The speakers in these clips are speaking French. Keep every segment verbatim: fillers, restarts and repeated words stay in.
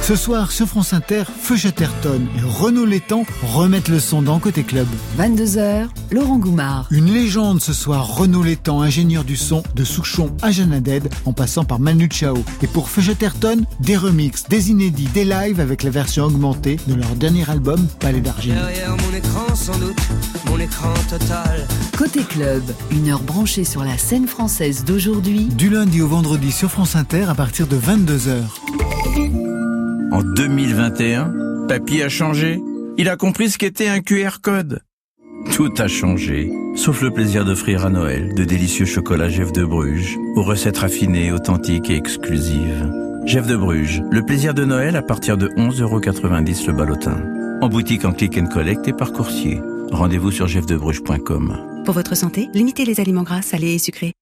Ce soir, sur France Inter, Feu Chatterton et Renaud Létang remettent le son dans Côté Club. vingt-deux heures, Laurent Goumard. Une légende ce soir, Renaud Létang, ingénieur du son de Souchon à Jeanne Haddad, en passant par Manu Chao. Et pour Feu Chatterton, des remixes, des inédits, des lives avec la version augmentée de leur dernier album, Palais d'Argile. Derrière mon écran sans doute, mon écran total. Côté Club, une heure branchée sur la scène française d'aujourd'hui. Du lundi au vendredi sur France Inter à partir de vingt-deux heures. En deux mille vingt et un, Papy a changé. Il a compris ce qu'était un Q R code. Tout a changé, sauf le plaisir d'offrir à Noël de délicieux chocolats Jeff de Bruges, aux recettes raffinées, authentiques et exclusives. Jeff de Bruges, le plaisir de Noël à partir de onze euros quatre-vingt-dix le ballotin. En boutique, en click and collect et par coursier. Rendez-vous sur jeff de bruges point com. Pour votre santé, limitez les aliments gras, salés et sucrés.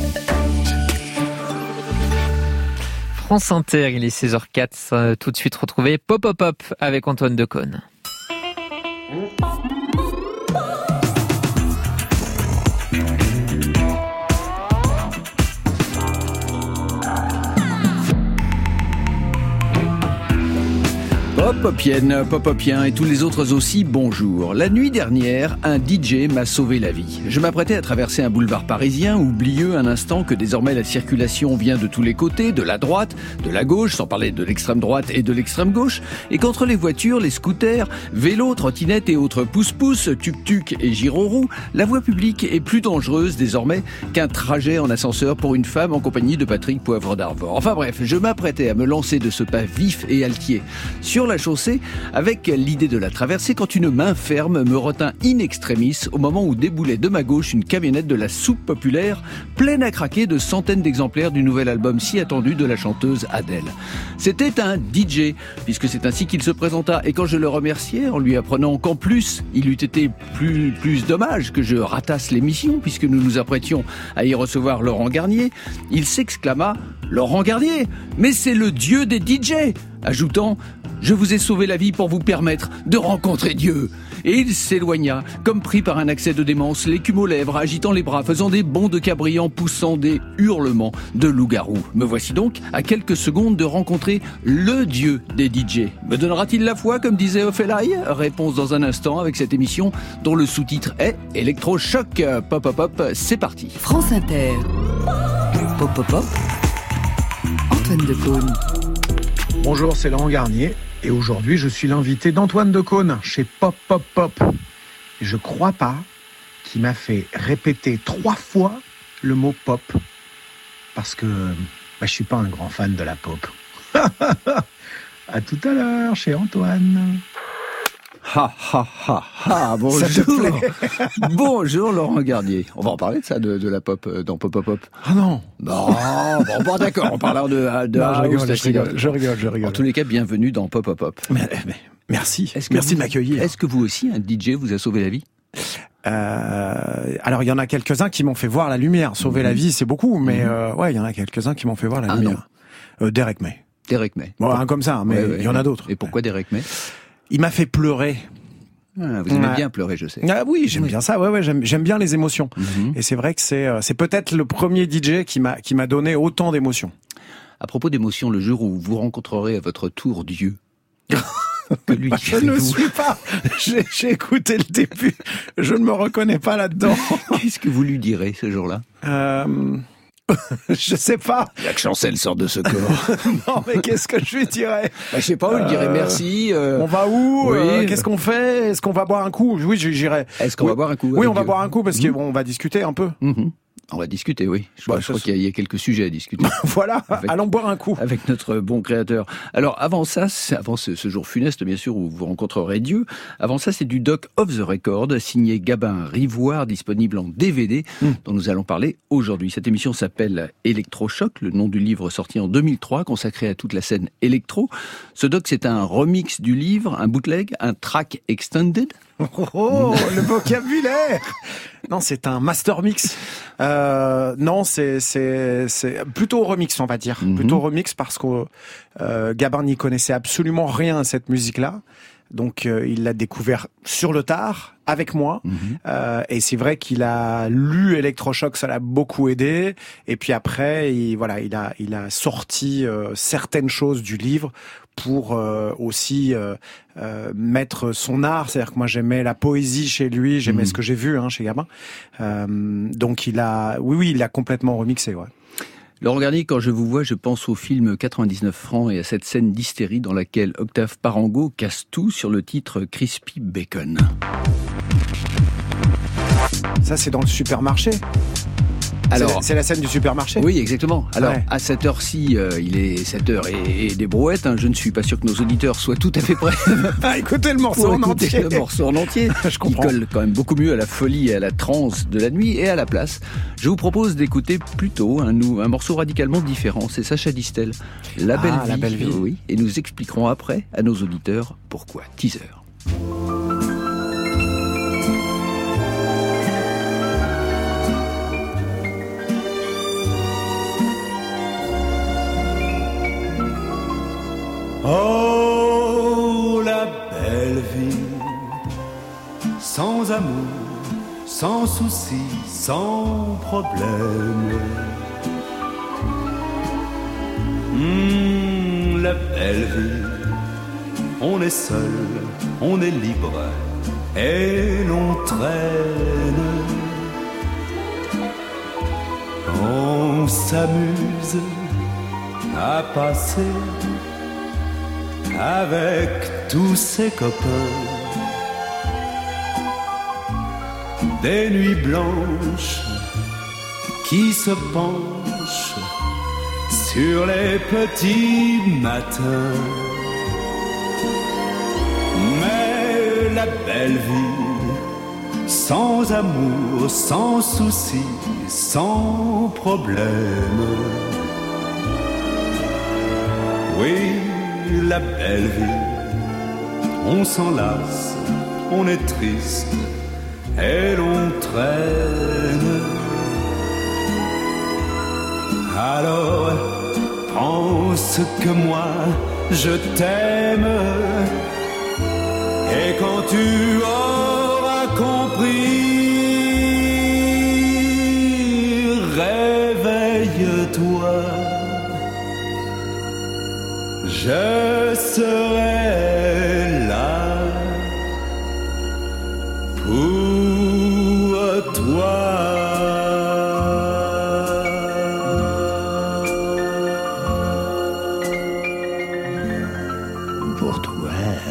France Inter, il est seize heures quatre, euh, tout de suite retrouvé Pop Pop Pop avec Antoine Decaune. Pop-Popienne, Pop-Popien et tous les autres aussi, bonjour. La nuit dernière, un D J m'a sauvé la vie. Je m'apprêtais à traverser un boulevard parisien, oublieux un instant que désormais la circulation vient de tous les côtés, de la droite, de la gauche, sans parler de l'extrême droite et de l'extrême gauche, et qu'entre les voitures, les scooters, vélos, trottinettes et autres pousse-pousse, tuk-tuk et gyro-roue, la voie publique est plus dangereuse désormais qu'un trajet en ascenseur pour une femme en compagnie de Patrick Poivre d'Arvor. Enfin bref, je m'apprêtais à me lancer de ce pas vif et altier sur la chaussée avec l'idée de la traverser quand une main ferme me retint in extremis au moment où déboulait de ma gauche une camionnette de la soupe populaire pleine à craquer de centaines d'exemplaires du nouvel album si attendu de la chanteuse Adèle. C'était un D J, puisque c'est ainsi qu'il se présenta, et quand je le remerciais en lui apprenant qu'en plus il eût été plus, plus dommage que je ratasse l'émission puisque nous nous apprêtions à y recevoir Laurent Garnier, il s'exclama « Laurent Garnier, mais c'est le dieu des D J !» ajoutant « Je vous ai sauvé la vie pour vous permettre de rencontrer Dieu !» Et il s'éloigna, comme pris par un accès de démence, l'écume aux lèvres, agitant les bras, faisant des bonds de cabriant, poussant des hurlements de loup-garou. Me voici donc à quelques secondes de rencontrer le dieu des D J. Me donnera-t-il la foi, comme disait Ophélie ? Réponse dans un instant avec cette émission dont le sous-titre est Électrochoc. Pop, pop, pop, c'est parti. France Inter. Pop, pop, pop. Antoine Decaune. Bonjour, c'est Laurent Garnier. Et aujourd'hui, je suis l'invité d'Antoine Decaune chez Pop Pop Pop. Et je crois pas qu'il m'a fait répéter trois fois le mot pop. Parce que bah, je suis pas un grand fan de la pop. À tout à l'heure chez Antoine. Ha ha ha ha, bonjour. Bonjour Laurent Garnier. On va en parler de ça, de, de la pop dans Pop Pop Pop. Ah non. Non, bon, bon d'accord, on parlera de, de non, je, rigole, house, je, rigole, je rigole, je rigole. En tous les cas, bienvenue dans Pop Pop Pop. Mais, mais, merci, est-ce que merci vous, de m'accueillir. Est-ce que vous aussi, un D J vous a sauvé la vie ? Euh, alors il y en a quelques-uns qui m'ont fait voir la lumière. Sauver mmh. la vie, c'est beaucoup, mais mmh. euh, ouais, il y en a quelques-uns qui m'ont fait voir la ah, lumière. Euh, Derek May. Derek May. Bon, un comme ça, mais il ouais, ouais, y en a d'autres. Et pourquoi Derek May ? Il m'a fait pleurer. Ah, vous aimez ouais. bien pleurer, je sais. Ah oui, j'aime oui. bien ça. Ouais, ouais, j'aime, j'aime bien les émotions. Mm-hmm. Et c'est vrai que c'est, c'est peut-être le premier D J qui m'a, qui m'a donné autant d'émotions. À propos d'émotions, le jour où vous rencontrerez à votre tour Dieu. Que lui je ne suis pas. J'ai, j'ai écouté le début. Je ne me reconnais pas là-dedans. Qu'est-ce que vous lui direz ce jour-là ? Euh... Je sais pas. La chancelle sort de ce corps. Non, mais qu'est-ce que je lui dirais ? Bah, je sais pas, je lui dirais merci. Euh... On va où ? Oui. euh, Qu'est-ce qu'on fait ? Est-ce qu'on va boire un coup ? Oui, j'irai. Est-ce qu'on oui. va boire un coup ? Oui, on va Dieu. boire un coup parce mmh. qu'on va discuter un peu. Mmh. On va discuter, oui. Je, bah, crois, je crois qu'il y a, il y a quelques sujets à discuter. Voilà, avec, allons boire un coup. Avec notre bon créateur. Alors, avant ça, c'est, avant ce, ce jour funeste, bien sûr, où vous rencontrerez Dieu, avant ça, c'est du Doc of the Record, signé Gabin Rivoire, disponible en D V D, mm. dont nous allons parler aujourd'hui. Cette émission s'appelle Électrochoc, le nom du livre sorti en deux mille trois, consacré à toute la scène électro. Ce doc, c'est un remix du livre, un bootleg, un track extended. Oh, oh, oh le vocabulaire. Non, c'est un master mix. Euh, non, c'est c'est c'est plutôt remix, on va dire. Mm-hmm. Plutôt remix parce que euh, Gabin n'y connaissait absolument rien à cette musique-là. Donc euh, il l'a découvert sur le tard avec moi. Mmh. Euh, et c'est vrai qu'il a lu Électrochoc, ça l'a beaucoup aidé. Et puis après, il, voilà, il a il a sorti euh, certaines choses du livre pour euh, aussi euh, euh, mettre son art. C'est-à-dire que moi j'aimais la poésie chez lui, j'aimais mmh. ce que j'ai vu hein, chez Gabin. Euh, donc il a, oui, oui, il a complètement remixé. Ouais. Laurent Garnier, quand je vous vois, je pense au film quatre-vingt-dix-neuf francs et à cette scène d'hystérie dans laquelle Octave Parango casse tout sur le titre Crispy Bacon. Ça, c'est dans le supermarché. Alors, c'est la, c'est la scène du supermarché. Oui, exactement. Alors, ouais. à cette heure-ci, euh, il est sept heures et, et des brouettes. Hein, je ne suis pas sûr que nos auditeurs soient tout à fait prêts. à écouter le morceau en entier. le morceau en entier. Je comprends. Il colle quand même beaucoup mieux à la folie et à la transe de la nuit et à la place. Je vous propose d'écouter plutôt un, un morceau radicalement différent. C'est Sacha Distel, La Belle ah, Vie. La Belle Vie. Oui, et nous expliquerons après à nos auditeurs pourquoi. Teaser. Oh, la belle vie, sans amour, sans souci, sans problème. Mmh, la belle vie, on est seul, on est libre et l'on traîne. On s'amuse à passer avec tous ses copains des nuits blanches qui se penchent sur les petits matins. Mais la belle vie, sans amour, sans souci, sans problème. Oui, la belle vie, on s'enlace, on est triste et l'on traîne. Alors, pense que moi, je t'aime. Et quand tu auras compris, réveille-toi. Je serai là pour toi. Pour toi.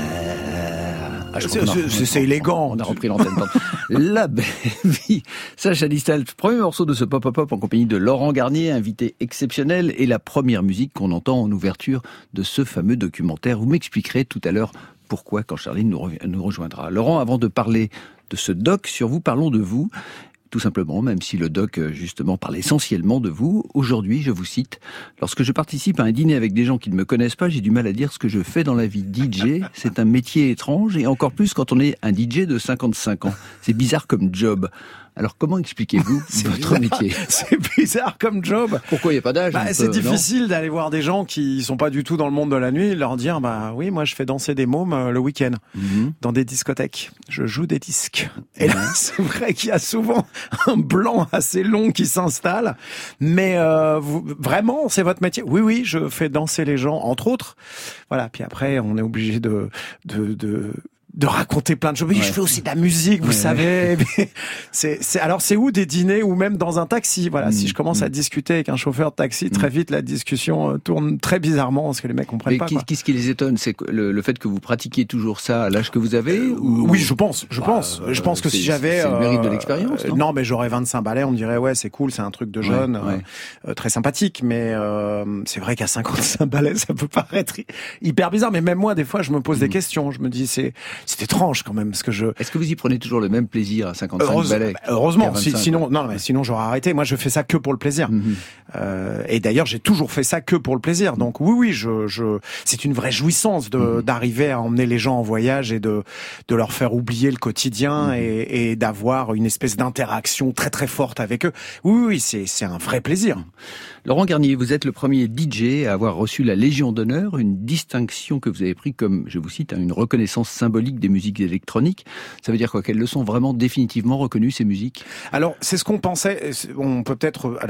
Ah, c'est, c'est, c'est élégant. On a repris l'antenne. La Belle Vie. Sacha Distel, premier morceau de ce pop-up en compagnie de Laurent Garnier, invité exceptionnel, et la première musique qu'on entend en ouverture de ce fameux documentaire. Vous m'expliquerez tout à l'heure pourquoi quand Charline nous, re- nous rejoindra. Laurent, avant de parler de ce doc sur vous, parlons de vous. Tout simplement, même si le doc, justement, parle essentiellement de vous. Aujourd'hui, je vous cite, « Lorsque je participe à un dîner avec des gens qui ne me connaissent pas, j'ai du mal à dire ce que je fais dans la vie. D J, c'est un métier étrange, et encore plus quand on est un D J de cinquante-cinq ans. C'est bizarre comme job. » Alors, comment expliquez-vous c'est votre bizarre. métier ? C'est bizarre comme job. Pourquoi il n'y a pas d'âge ? Bah, c'est peu, difficile non d'aller voir des gens qui sont pas du tout dans le monde de la nuit, leur dire, bah oui, moi je fais danser des mômes euh, le week-end, mm-hmm. dans des discothèques. Je joue des disques. Et là, c'est vrai qu'il y a souvent un blanc assez long qui s'installe. Mais euh, vous, vraiment, c'est votre métier ? Oui, oui, je fais danser les gens, entre autres. Voilà. Puis après, on est obligé de... de, de de raconter plein de choses. Oui, ouais. Je fais aussi de la musique, vous ouais, savez. Ouais. c'est, c'est, alors, c'est où des dîners ou même dans un taxi. Voilà, mmh, si je commence mmh. à discuter avec un chauffeur de taxi, très vite, la discussion tourne très bizarrement parce que les mecs comprennent Mais pas. Qu'est-ce, qu'est-ce qui les étonne ? C'est le, le fait que vous pratiquiez toujours ça à l'âge que vous avez euh, ou... Oui, je pense. Je bah, pense. Je pense que si j'avais... C'est le mérite de l'expérience, non, non, mais j'aurais vingt-cinq balais, on me dirait, ouais, c'est cool, c'est un truc de jeune, ouais, ouais. Euh, très sympathique. Mais euh, c'est vrai qu'à cinquante-cinq balais, ça peut paraître hyper bizarre. Mais même moi, des fois, je me pose mmh. des questions. Je me dis, c'est, c'est étrange quand même. Parce que je... Est-ce que vous y prenez toujours le même plaisir à cinquante-cinq Heureuse... balais ? Heureusement, si, sinon, non, mais sinon j'aurais arrêté. Moi, je fais ça que pour le plaisir. Mm-hmm. Euh, et d'ailleurs, j'ai toujours fait ça que pour le plaisir. Donc oui, oui, je, je, c'est une vraie jouissance de, mm-hmm. d'arriver à emmener les gens en voyage et de, de leur faire oublier le quotidien mm-hmm. et, et d'avoir une espèce d'interaction très très forte avec eux. Oui, oui, c'est, c'est un vrai plaisir. Laurent Garnier, vous êtes le premier D J à avoir reçu la Légion d'honneur, une distinction que vous avez prise comme, je vous cite, une reconnaissance symbolique des musiques électroniques. Ça veut dire quoi ? Qu'elles le sont vraiment définitivement reconnues, ces musiques ? Alors, c'est ce qu'on pensait. On peut peut-être... Alors...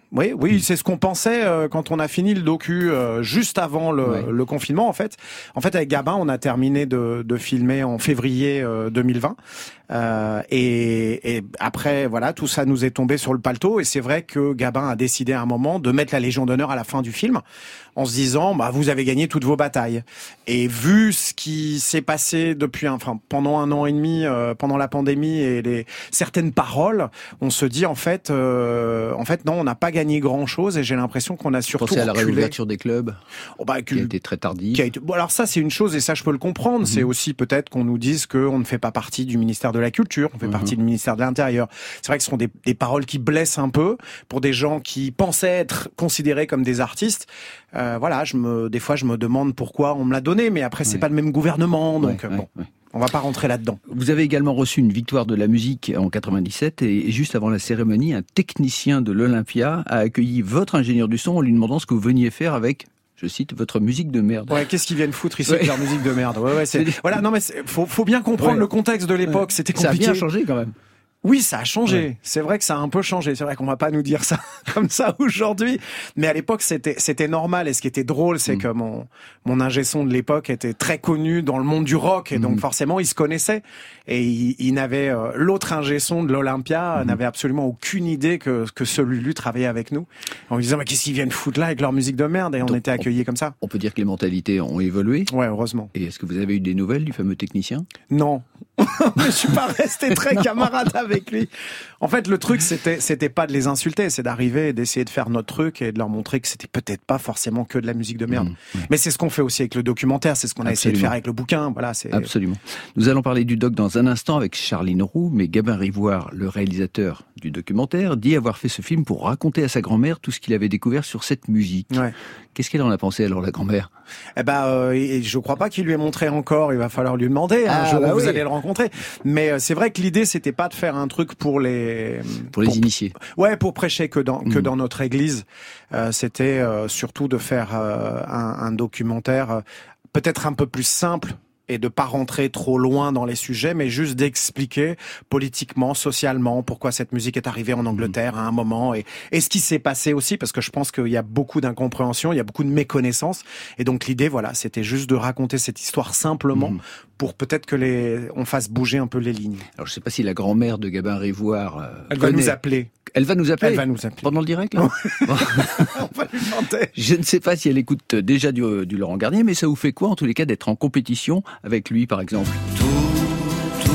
Oui, oui, mmh. c'est ce qu'on pensait euh, quand on a fini le docu euh, juste avant le, ouais. le confinement. En fait, en fait, avec Gabin, on a terminé de, de filmer en février euh, deux mille vingt. Euh, et, et après, voilà, tout ça nous est tombé sur le paletot. Et c'est vrai que Gabin a décidé à un moment de mettre la Légion d'honneur à la fin du film, en se disant, bah, vous avez gagné toutes vos batailles. Et vu ce qui s'est passé depuis, un, enfin, pendant un an et demi, euh, pendant la pandémie et les certaines paroles, on se dit en fait, euh, en fait, non, on n'a pas gagné grand chose. Et j'ai l'impression qu'on a surtout Pensez à la reculé. réouverture des clubs, oh, bah, qui a été très tardive. Qui a été... Bon, alors ça, c'est une chose et ça, je peux le comprendre. Mmh. C'est aussi peut-être qu'on nous dise qu'on ne fait pas partie du ministère de la Culture, on fait mmh. partie du ministère de l'Intérieur. C'est vrai que ce sont des, des paroles qui blessent un peu pour des gens qui pensaient être considérés comme des artistes. Euh, voilà, je me, des fois, je me demande pourquoi on me l'a donné, mais après, c'est ouais. pas le même gouvernement, donc ouais, bon. Ouais, ouais. On va pas rentrer là-dedans. Vous avez également reçu une victoire de la musique en quatre-vingt-dix-sept et juste avant la cérémonie, un technicien de l'Olympia a accueilli votre ingénieur du son en lui demandant ce que vous veniez faire avec, je cite, votre musique de merde. Ouais, qu'est-ce qu'ils viennent foutre ici ouais. avec leur musique de merde. Ouais, ouais, c'est... Voilà, non mais faut, faut bien comprendre ouais. le contexte de l'époque. Ouais. C'était compliqué. Ça a bien changé quand même. Oui, ça a changé. Ouais. C'est vrai que ça a un peu changé. C'est vrai qu'on va pas nous dire ça comme ça aujourd'hui. Mais à l'époque, c'était, c'était normal. Et ce qui était drôle, c'est mmh. que mon, mon ingé son de l'époque était très connu dans le monde du rock. Et mmh. donc, forcément, il se connaissait. Et il, il n'avait, euh, l'autre ingé son de l'Olympia mmh. n'avait absolument aucune idée que, que celui-là travaillait avec nous. En lui disant, mais qu'est-ce qu'ils viennent foutre là avec leur musique de merde? Et on donc, était accueillis on, comme ça. On peut dire que les mentalités ont évolué. Ouais, heureusement. Et est-ce que vous avez eu des nouvelles du fameux technicien? Non. Je suis pas resté très camarade avec lui. En fait, le truc, c'était, c'était pas de les insulter, c'est d'arriver et d'essayer de faire notre truc et de leur montrer que c'était peut-être pas forcément que de la musique de merde. Mmh, ouais. Mais c'est ce qu'on fait aussi avec le documentaire, c'est ce qu'on a Absolument. essayé de faire avec le bouquin. Voilà, c'est... Absolument. Nous allons parler du doc dans un instant avec Charline Roux, mais Gabin Rivoire, le réalisateur du documentaire, dit avoir fait ce film pour raconter à sa grand-mère tout ce qu'il avait découvert sur cette musique. Ouais. Qu'est-ce qu'elle en a pensé alors, la grand-mère? Eh ben, euh, je crois pas qu'il lui ait montré encore. Il va falloir lui demander. Ah, un jour bah où oui. vous allez le rencontrer. Mais euh, c'est vrai que l'idée, c'était pas de faire un truc pour les pour les pour, initiés. Ouais, pour prêcher que dans mmh. que dans notre église. Euh, c'était euh, surtout de faire euh, un, un documentaire euh, peut-être un peu plus simple. Et de pas rentrer trop loin dans les sujets, mais juste d'expliquer politiquement, socialement, pourquoi cette musique est arrivée en Angleterre à un moment et, et ce qui s'est passé aussi, parce que je pense qu'il y a beaucoup d'incompréhension, il y a beaucoup de méconnaissance. Et donc l'idée, voilà, c'était juste de raconter cette histoire simplement mmh. pour peut-être que les, on fasse bouger un peu les lignes. Alors je sais pas si la grand-mère de Gabin Rivoire, euh, elle connaît... va nous appeler. Elle va nous appeler. Elle va nous appeler. Pendant le direct, là. On va lui demander. Je ne sais pas si elle écoute déjà du, du Laurent Garnier, mais ça vous fait quoi, en tous les cas, d'être en compétition avec lui, par exemple? Tout, tout,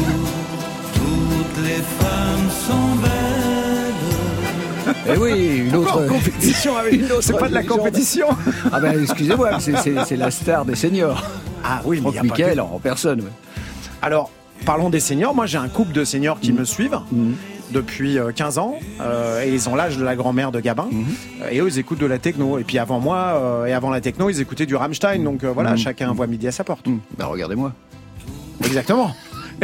toutes les femmes sont belles. Eh oui, une autre en compétition avec une autre. C'est pas de la compétition. Ah ben, excusez-moi, c'est, c'est, c'est la star des seniors. Ah oui, mais Franck Michael en personne. Ouais. Alors, parlons des seniors. Moi, j'ai un couple de seniors qui mmh. me suivent. Mmh. depuis quinze ans, euh, et ils ont l'âge de la grand-mère de Gabin, mmh. et eux ils écoutent de la techno, et puis avant moi euh, et avant la techno ils écoutaient du Rammstein, donc euh, voilà, mmh. chacun voit midi à sa porte. Mmh. Bah regardez-moi. Exactement.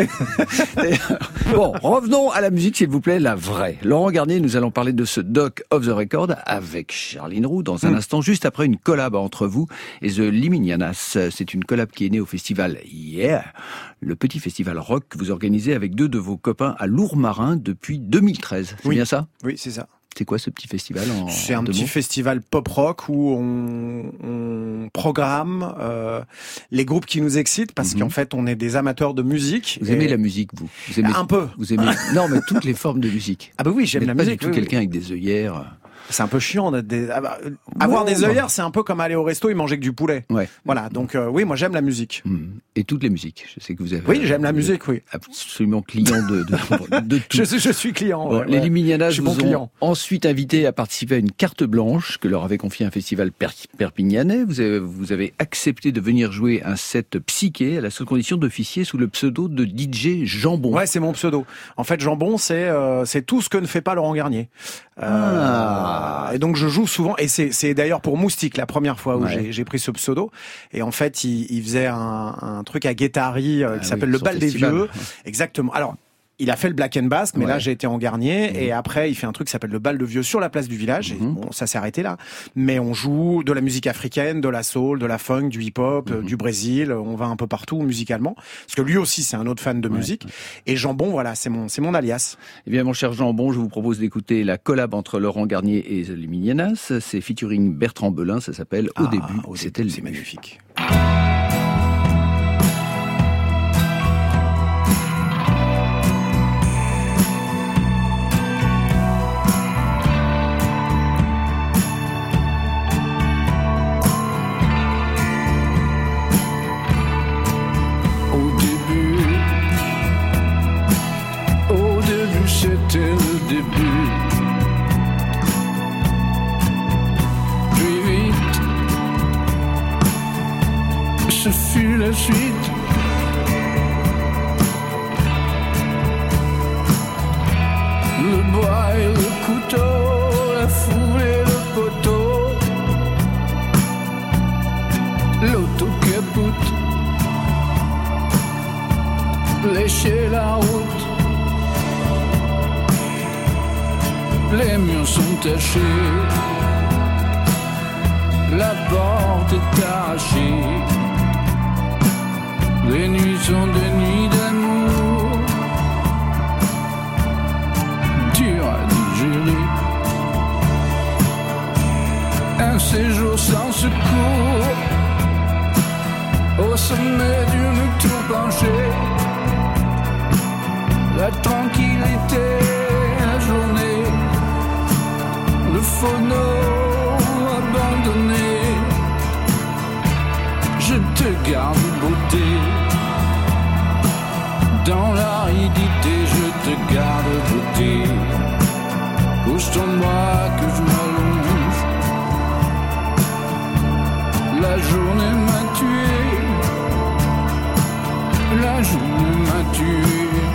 Bon, revenons à la musique s'il vous plaît, la vraie. Laurent Garnier, nous allons parler de ce doc off the record avec Charline Roux dans un mmh. instant, juste après une collab entre vous et The Liminianas. C'est une collab qui est née au festival Yeah, le petit festival rock que vous organisez avec deux de vos copains à Lourmarin depuis deux mille treize. C'est oui. bien ça? Oui, c'est ça. C'est quoi ce petit festival en, C'est en un petit mots festival pop-rock où on, on programme euh, les groupes qui nous excitent parce mm-hmm. qu'en fait, on est des amateurs de musique. Vous aimez la musique, vous, vous aimez, Un peu. Vous aimez Non, mais toutes les formes de musique. Ah bah oui, j'aime la pas musique. Pas du tout oui, quelqu'un oui. avec des œillères. C'est un peu chiant d'être des... avoir ouais, des œillères, c'est un peu comme aller au resto et manger que du poulet. Ouais. Voilà, donc euh, oui, moi j'aime la musique. Mmh. Et toutes les musiques, je sais que vous avez... Oui, j'aime la musique, oui. Absolument client de, de, de tout. Je, je suis client. Bon, ouais, les ouais. Liminianas vous bon ont client. ensuite invité à participer à une carte blanche que leur avait confié un festival per- perpignanais. Vous avez, vous avez accepté de venir jouer un set psyché à la seule condition d'officier sous le pseudo de D J Jambon. Ouais, c'est mon pseudo. En fait, Jambon, c'est euh, c'est tout ce que ne fait pas Laurent Garnier. Euh, ah. Et donc je joue souvent, et c'est, c'est d'ailleurs pour Moustique la première fois où ouais. j'ai, j'ai pris ce pseudo. Et en fait, il, il faisait un, un truc à Guétari euh, qui ah s'appelle oui, le bal festival. Des vieux. Ouais. Exactement. Alors, il a fait le Black and Basque, mais Ouais. là j'ai été en Garnier, Mmh. et après il fait un truc qui s'appelle le bal de vieux sur la place du village, et Mmh. bon, ça s'est arrêté là. Mais on joue de la musique africaine, de la soul, de la funk, du hip-hop, Mmh. euh, du Brésil, on va un peu partout musicalement, parce que lui aussi c'est un autre fan de Ouais. musique, et Jambon, voilà, c'est mon, c'est mon alias. Eh bien, mon cher Jambon, je vous propose d'écouter la collab entre Laurent Garnier et The Minianas. C'est featuring Bertrand Belin, ça s'appelle Au Ah, début, au c'était début, le c'est début. magnifique. Au début, au début c'était le début. Puis vite, ce fut la suite. Le bois et le couteau, la foule et le poteau, l'autocapoute, lécher la route. Les murs sont tachés, la porte est arrachée. Les nuits sont des nuits d'amour, dures à digérer. Un séjour sans secours, au sommet d'une tour penchée. La tranquillité, la journée, le phono abandonné. Je te garde beauté, dans l'aridité, je te garde beauté. Pousse-toi-moi que je m'allonge, la journée m'a tué, la journée m'a tué.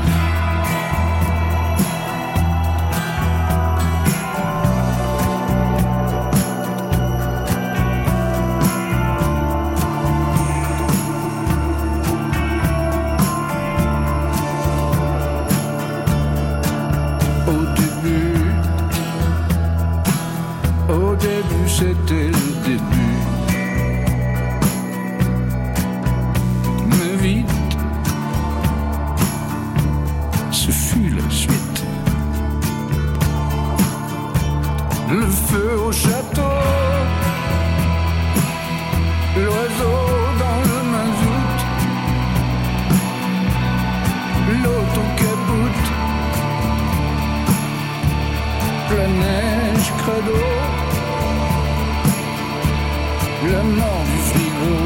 C'était le début, mais vite, ce fut la suite. Le feu au château, l'oiseau dans le mazout, l'autocapoute, la neige credo, la mort du frigo,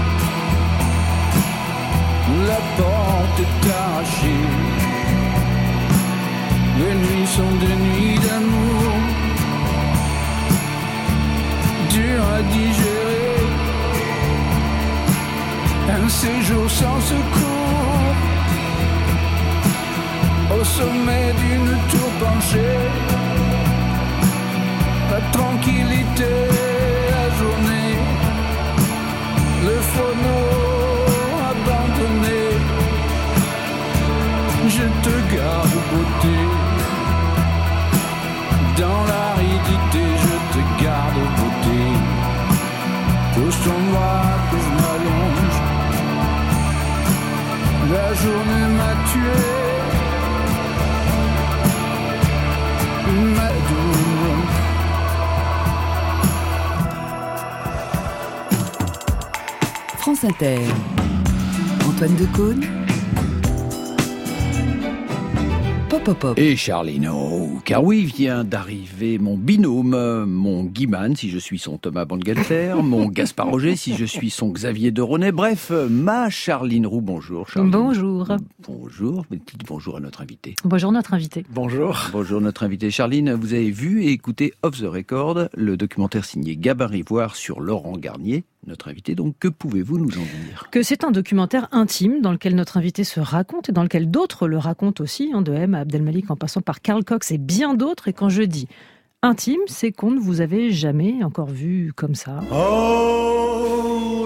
la porte est arrachée. Les nuits sont des nuits d'amour, dures à digérer. Un séjour sans secours, au sommet d'une tour penchée. La tranquillité, la journée, le phono abandonné. Je te garde beauté, dans l'aridité, je te garde beauté. Pousse-toi-moi que je m'allonge, la journée m'a tué, m'a doué. France Inter. Antoine Decaune. Pop, pop, pop. Et Charlino, car oui, vient d'arriver mon binôme, mon Guiman, si je suis son Thomas Bangalter, mon Gaspard Roger, si je suis son Xavier de René, bref, ma Charline Roux. Bonjour Charline. Bonjour. Bonjour, mais dites bonjour à notre invité. Bonjour notre invité. Bonjour. Bonjour notre invité. Charline, vous avez vu et écouté Off the Record, le documentaire signé Gabin Rivoire sur Laurent Garnier, notre invité. Donc, que pouvez-vous nous en dire ? Que c'est un documentaire intime dans lequel notre invité se raconte et dans lequel d'autres le racontent aussi, hein, de M à Abdelmalik en passant par Carl Cox et bien d'autres. Et quand je dis intime, c'est qu'on ne vous avait jamais encore vu comme ça. Oh, le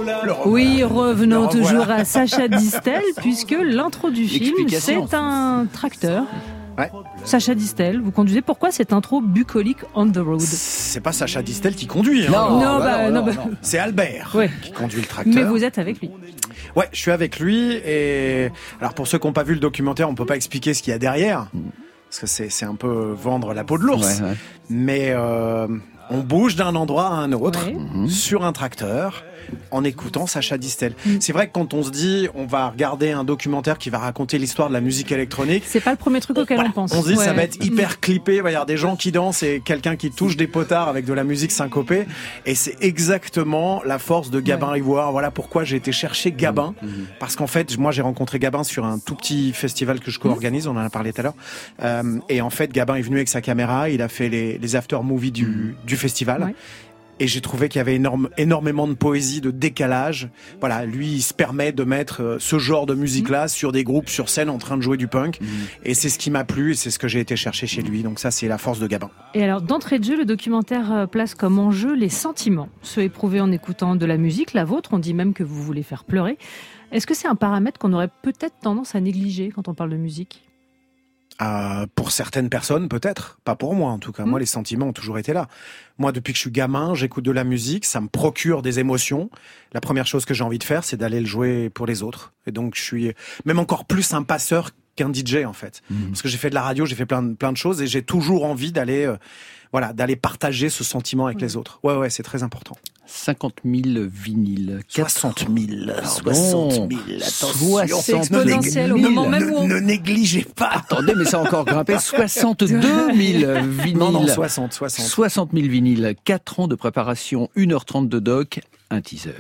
Oui, revenons toujours à Sacha Distel, puisque l'intro du film, L'explication. c'est un tracteur. Ouais. Sacha Distel, vous conduisez. Pourquoi cette intro bucolique on the road? C'est pas Sacha Distel qui conduit. Hein. Non, non, bah, non, bah... c'est Albert ouais. qui conduit le tracteur. Mais vous êtes avec lui. Ouais, je suis avec lui. Et alors pour ceux qui n'ont pas vu le documentaire, on peut pas expliquer ce qu'il y a derrière, parce que c'est c'est un peu vendre la peau de l'ours. Ouais, ouais. Mais euh, on bouge d'un endroit à un autre Ouais. sur un tracteur en écoutant Sacha Distel. Mm. C'est vrai que quand on se dit on va regarder un documentaire qui va raconter l'histoire de la musique électronique, c'est pas le premier truc auquel voilà, on pense. On se dit ouais. ça va être hyper clippé, il va y avoir des gens qui dansent et quelqu'un qui touche des potards avec de la musique syncopée, et c'est exactement la force de Gabin ouais. Ivoire. Voilà pourquoi j'ai été chercher Gabin, mmh. parce qu'en fait moi j'ai rencontré Gabin sur un tout petit festival que je co-organise, mmh. on en a parlé tout à l'heure, euh, et en fait Gabin est venu avec sa caméra, il a fait les, les after movies du, mmh. du festival. Ouais. Et j'ai trouvé qu'il y avait énorme, énormément de poésie, de décalage. Voilà, lui, il se permet de mettre ce genre de musique-là mmh. sur des groupes sur scène en train de jouer du punk. Mmh. Et c'est ce qui m'a plu et c'est ce que j'ai été chercher chez lui. Donc ça, c'est la force de Gabin. Et alors, d'entrée de jeu, le documentaire place comme enjeu les sentiments. Ceux éprouvés en écoutant de la musique, la vôtre. On dit même que vous voulez faire pleurer. Est-ce que c'est un paramètre qu'on aurait peut-être tendance à négliger quand on parle de musique ? Euh, pour certaines personnes, peut-être. Pas pour moi, en tout cas. Mmh. Moi, les sentiments ont toujours été là. Moi, depuis que je suis gamin, j'écoute de la musique, ça me procure des émotions. La première chose que j'ai envie de faire, c'est d'aller le jouer pour les autres. Et donc, je suis même encore plus un passeur qu'un D J, en fait. Mmh. Parce que j'ai fait de la radio, j'ai fait plein de, plein de choses et j'ai toujours envie d'aller, euh, voilà, d'aller partager ce sentiment avec mmh. les autres. Ouais, ouais, c'est très important. cinquante mille vinyles. soixante mille. soixante mille. Attention. C'est exponentiel au moment même où on... Ne, ne négligez pas. Attendez, mais ça a encore grimpé. soixante-deux mille vinyles. Non, non, soixante, soixante. soixante mille vinyles. quatre ans de préparation, une heure trente de doc, un teaser.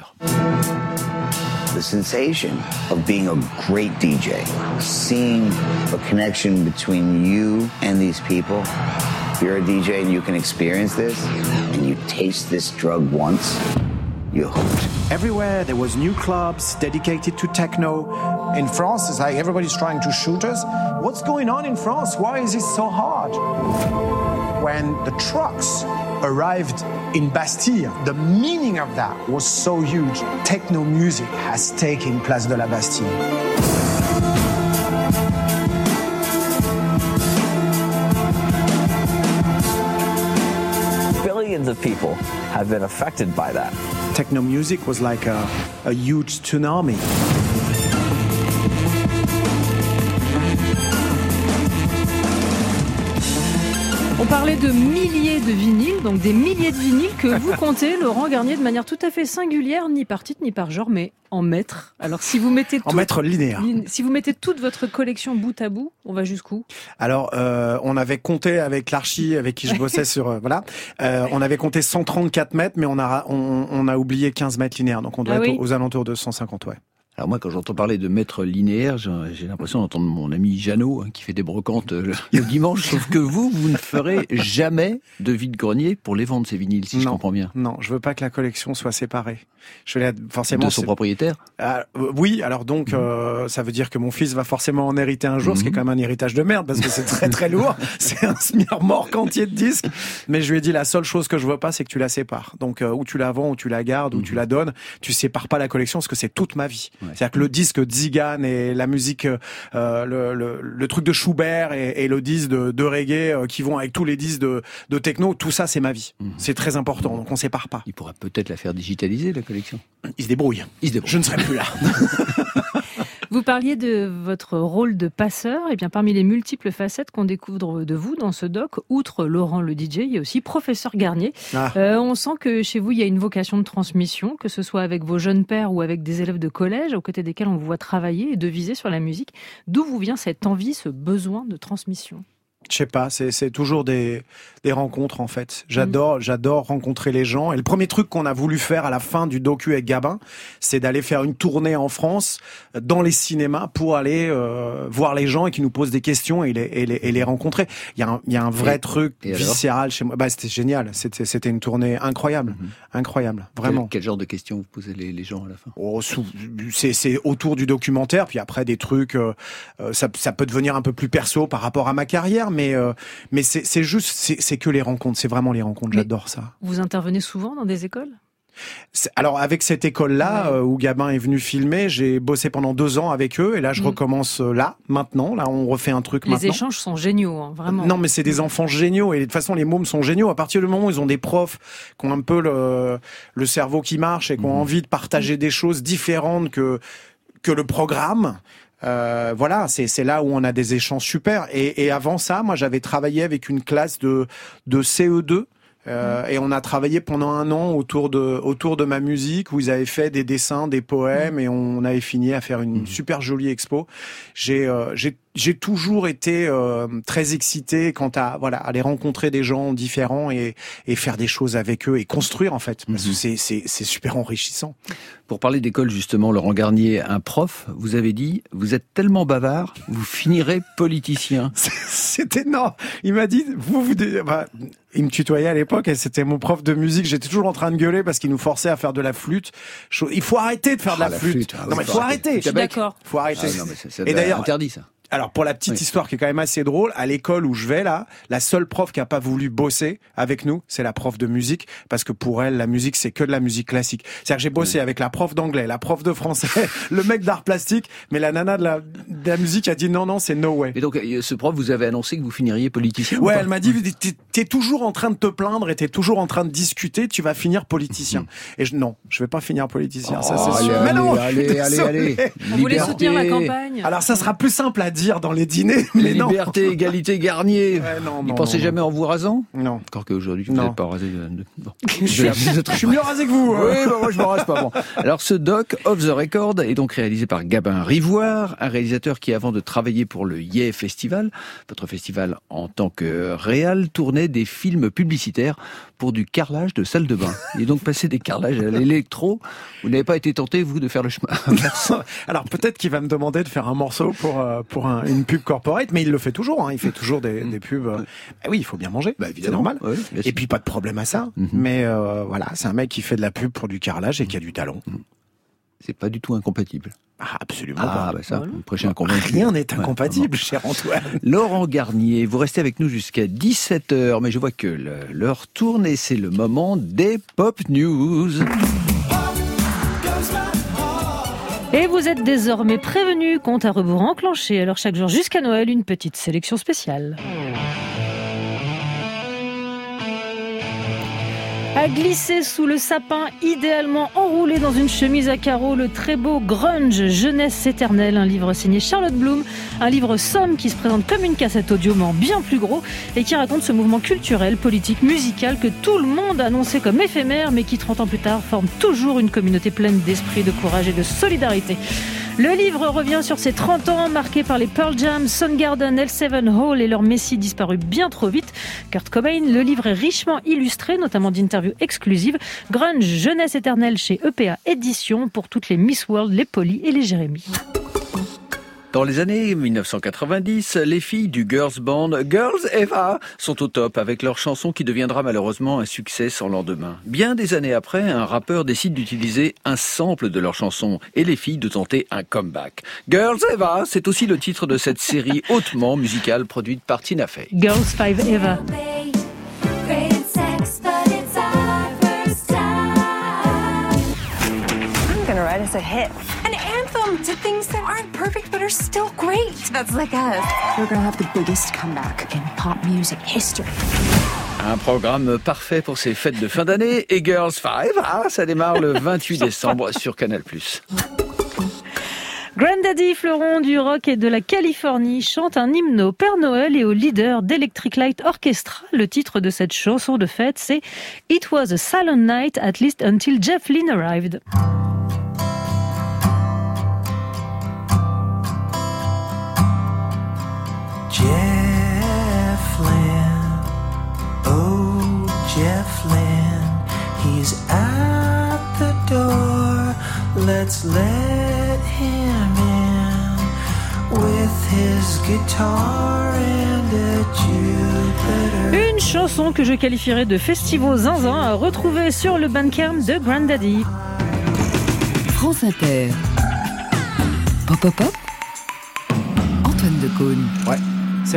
The sensation of being a great D J, seeing a connection between you and these people. If you're a D J and you can experience this, and you taste this drug once, you're hooked. Everywhere there was new clubs dedicated to techno. In France, it's like everybody's trying to shoot us. What's going on in France? Why is it so hard? When the trucks arrived in Bastille, the meaning of that was so huge. Techno music has taken Place de la Bastille. Billions of people have been affected by that. Techno music was like a, a huge tsunami. On parlait de milliers de vinyles, donc des milliers de vinyles que vous comptez, Laurent Garnier, de manière tout à fait singulière, ni par titre, ni par genre, mais en mètres. Alors, si vous mettez tout, en mètres linéaires. Si vous mettez toute votre collection bout à bout, on va jusqu'où ? Alors, euh, on avait compté avec l'archi, avec qui je bossais sur, euh, voilà, euh, on avait compté cent trente-quatre mètres, mais on a, on, on a oublié quinze mètres linéaires, donc on doit ah être oui. aux, aux alentours de cent cinquante, ouais. Alors moi, quand j'entends parler de mètres linéaires, j'ai l'impression d'entendre mon ami Jeannot, hein, qui fait des brocantes le, le dimanche, sauf que vous, vous ne ferez jamais de vide-grenier pour les vendre, ces vinyles, si non, je comprends bien. Non, je veux pas que la collection soit séparée. Je vais la, forcément... De son propriétaire ah, euh, Oui, alors donc, mmh. euh, ça veut dire que mon fils va forcément en hériter un jour, mmh. ce qui est quand même un héritage de merde, parce que c'est très très lourd. C'est un smear-morgue entier de disques. Mais je lui ai dit, la seule chose que je veux pas, c'est que tu la sépares. Donc, euh, ou tu la vends, ou tu la gardes, mmh. ou tu la donnes. Tu sépares pas la collection, parce que c'est toute ma vie. Ouais. C'est-à-dire que le disque de Zigan et la musique, euh, le, le, le truc de Schubert et, et le disque de, de reggae euh, qui vont avec tous les disques de, de techno, tout ça c'est ma vie. Mmh. C'est très important, donc on sépare pas. Il pourra peut-être la faire digitaliser, la collection. Il se débrouille. Il se débrouille. Je ne serai plus là. Vous parliez de votre rôle de passeur. Et bien, parmi les multiples facettes qu'on découvre de vous dans ce doc, outre Laurent le D J, il y a aussi professeur Garnier. Ah. Euh, on sent que chez vous, il y a une vocation de transmission, que ce soit avec vos jeunes pairs ou avec des élèves de collège, aux côtés desquels on vous voit travailler et deviser sur la musique. D'où vous vient cette envie, ce besoin de transmission ? Je sais pas, c'est, c'est toujours des, des rencontres en fait. J'adore, mmh. j'adore rencontrer les gens. Et le premier truc qu'on a voulu faire à la fin du docu avec Gabin, c'est d'aller faire une tournée en France, dans les cinémas, pour aller euh, voir les gens et qui nous posent des questions et les, et les, et les rencontrer. Il y a un, il y a un vrai et, truc et viscéral chez moi. Bah, c'était génial. C'était, c'était une tournée incroyable, mmh. incroyable, vraiment. Quel, quel genre de questions vous posez les, les gens à la fin ? Oh, sous, c'est, c'est autour du documentaire, puis après des trucs. Euh, ça, ça peut devenir un peu plus perso par rapport à ma carrière. Mais euh, mais c'est c'est juste c'est c'est que les rencontres, c'est vraiment les rencontres. J'adore ça. Vous intervenez souvent dans des écoles ? Alors avec cette école-là ouais. euh, où Gabin est venu filmer, j'ai bossé pendant deux ans avec eux et là je mmh. recommence euh, là, maintenant. Là on refait un truc les maintenant. Les échanges sont géniaux, hein, vraiment. Non mais c'est des enfants géniaux et de toute façon les mômes sont géniaux. À partir du moment où ils ont des profs qui ont un peu le, le cerveau qui marche et qui ont mmh. envie de partager des choses différentes que, que le programme. Euh, voilà, c'est c'est là où on a des échanges super. Et, et avant ça, moi j'avais travaillé avec une classe de de C E deux. Euh, et on a travaillé pendant un an autour de autour de ma musique où ils avaient fait des dessins, des poèmes et on avait fini à faire une super jolie expo. J'ai euh, j'ai j'ai toujours été euh, très excité quant à voilà aller rencontrer des gens différents et et faire des choses avec eux et construire en fait parce que c'est c'est c'est super enrichissant. Pour parler d'école justement, Laurent Garnier, un prof, vous avez dit vous êtes tellement bavard, vous finirez politicien. C'était non, il m'a dit vous vous bah, il me tutoyait à l'époque et c'était mon prof de musique. J'étais toujours en train de gueuler parce qu'il nous forçait à faire de la flûte. Il faut arrêter de faire de la, ah, la flûte. flûte. Ah, non mais il faut arrêter. Je suis d'accord. Faut arrêter. Ah, non, mais c'est, c'est et d'ailleurs interdit ça. Alors pour la petite oui. histoire qui est quand même assez drôle, à l'école où je vais là, la seule prof qui a pas voulu bosser avec nous, c'est la prof de musique parce que pour elle la musique c'est que de la musique classique. C'est-à-dire que j'ai bossé oui. avec la prof d'anglais, la prof de français, le mec d'art plastique, mais la nana de la, de la musique a dit non non c'est no way. Et donc ce prof vous avez annoncé que vous finiriez politicien. Ouais, elle m'a dit t'es, t'es toujours en train de te plaindre et t'es toujours en train de discuter, tu vas finir politicien. Mmh. Et je, non, je vais pas finir politicien, oh, ça c'est allez, sûr. Allez, mais non, allez allez allez. On voulait soutenir la campagne. Alors ça sera plus simple à dire dans les dîners. Mais liberté, non. égalité, Garnier. Ouais, non, il non, pensait non, jamais non. en vous rasant. Non. Encore qu'aujourd'hui, vous n'êtes pas rasé. Bon. je, suis, je suis mieux rasé que vous. Oui, bah moi je me rase pas. Bon. Alors ce doc, Off the Record, est donc réalisé par Gabin Rivoire, un réalisateur qui, avant de travailler pour le Yeah Festival, votre festival en tant que réal, tournait des films publicitaires pour du carrelage de salle de bain. Il est donc passé des carrelages à l'électro. Vous n'avez pas été tenté, vous, de faire le chemin. Alors peut-être qu'il va me demander de faire un morceau pour euh, pour un, une pub corporate, mais il le fait toujours. Hein, il fait toujours des, des pubs. Euh... Bah oui, il faut bien manger. Bah, évidemment, c'est normal. Ouais, et puis pas de problème à ça. Mm-hmm. Mais euh, voilà, c'est un mec qui fait de la pub pour du carrelage et qui a du talent. C'est pas du tout incompatible. Ah, absolument ah, pas. Bah ça, le prochain inconvaincu. Rien n'est incompatible, ouais, cher Antoine. Laurent Garnier, vous restez avec nous jusqu'à dix-sept heures, mais je vois que l'heure tourne et c'est le moment des Pop News. Et vous êtes désormais prévenus, compte à rebours enclenché. Alors chaque jour jusqu'à Noël, une petite sélection spéciale. À glisser sous le sapin, idéalement enroulé dans une chemise à carreaux, le très beau Grunge, Jeunesse éternelle, un livre signé Charlotte Bloom, un livre somme qui se présente comme une cassette audio mais en bien plus gros et qui raconte ce mouvement culturel, politique, musical que tout le monde a annoncé comme éphémère mais qui trente ans plus tard forme toujours une communauté pleine d'esprit, de courage et de solidarité. Le livre revient sur ses trente ans, marqués par les Pearl Jam, Soundgarden, L sept Hall et leur messie disparu bien trop vite. Kurt Cobain, le livre est richement illustré, notamment d'interviews exclusives. Grunge, Jeunesse éternelle chez E P A Éditions pour toutes les Miss World, les Polly et les Jérémy. Dans les années dix-neuf cent quatre-vingt-dix, les filles du girls band Girls Eva sont au top avec leur chanson qui deviendra malheureusement un succès sans lendemain. Bien des années après, un rappeur décide d'utiliser un sample de leur chanson et les filles de tenter un comeback. Girls Eva, c'est aussi le titre de cette série hautement musicale produite par Tina Fey. Girls Five Eva. Gonna write us a hit. An anthem to things that aren't perfect but are still great. That's like us. We're gonna have the biggest comeback in pop music history. Un programme parfait pour ces fêtes de fin d'année et Girls Five, ah, ça démarre le vingt-huit décembre sur Canal plus. Grandaddy, fleuron du rock et de la Californie, chante un hymne au Père Noël et au leader d'Electric Light Orchestra. Le titre de cette chanson de fête, c'est « It was a silent night, at least until Jeff Lynne arrived ». Jeff Lynne, oh Jeff Lynne, he's at the door, let's let him in, with his guitar and a Jupiter. Une chanson que je qualifierais de festivo zinzin à retrouver sur le Bandcamp de Grandaddy. France Inter. Pop, pop, pop. Antoine Decaune. Ouais, c'est moi.